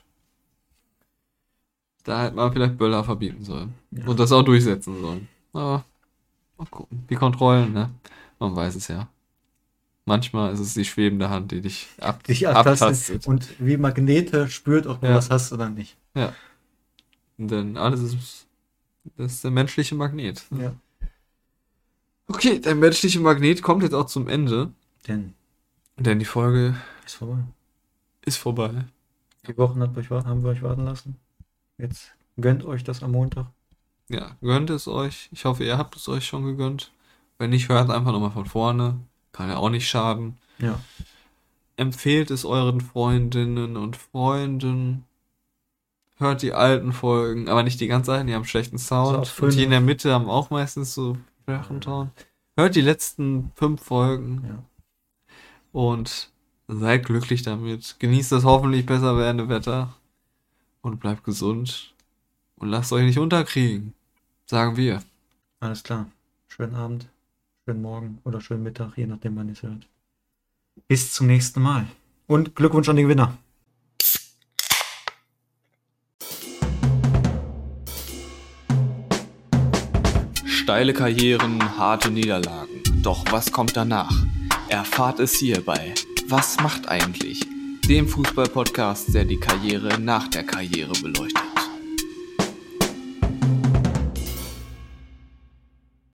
da hätte man vielleicht Böller verbieten sollen. Ja. Und das auch durchsetzen sollen. Aber mal gucken. Die Kontrollen, ne? Man weiß es ja. Manchmal ist es die schwebende Hand, die dich abtastet. Und wie Magnete spürt, ob du was hast oder nicht. Ja. Denn alles das ist der menschliche Magnet. Ja. Okay, der menschliche Magnet kommt jetzt auch zum Ende. Denn die Folge ist vorbei. Die Wochen haben wir euch warten lassen. Jetzt gönnt euch das am Montag. Ja, gönnt es euch. Ich hoffe, ihr habt es euch schon gegönnt. Wenn nicht, hört einfach nochmal von vorne. Kann ja auch nicht schaden. Ja. Empfehlt es euren Freundinnen und Freunden. Hört die alten Folgen, aber nicht die ganz alten, die haben schlechten Sound. So, und die in der Mitte haben auch meistens so schwachen Ton. Hört die letzten 5 Folgen. Ja. Und seid glücklich damit. Genießt das hoffentlich besser werdende Wetter. Und bleibt gesund. Und lasst euch nicht unterkriegen. Sagen wir. Alles klar. Schönen Abend, schönen Morgen oder schönen Mittag, je nachdem, wann ihr es hört. Bis zum nächsten Mal. Und Glückwunsch an den Gewinner. Steile Karrieren, harte Niederlagen. Doch was kommt danach? Erfahrt es hier bei Was macht eigentlich? Dem Fußball-Podcast, der die Karriere nach der Karriere beleuchtet.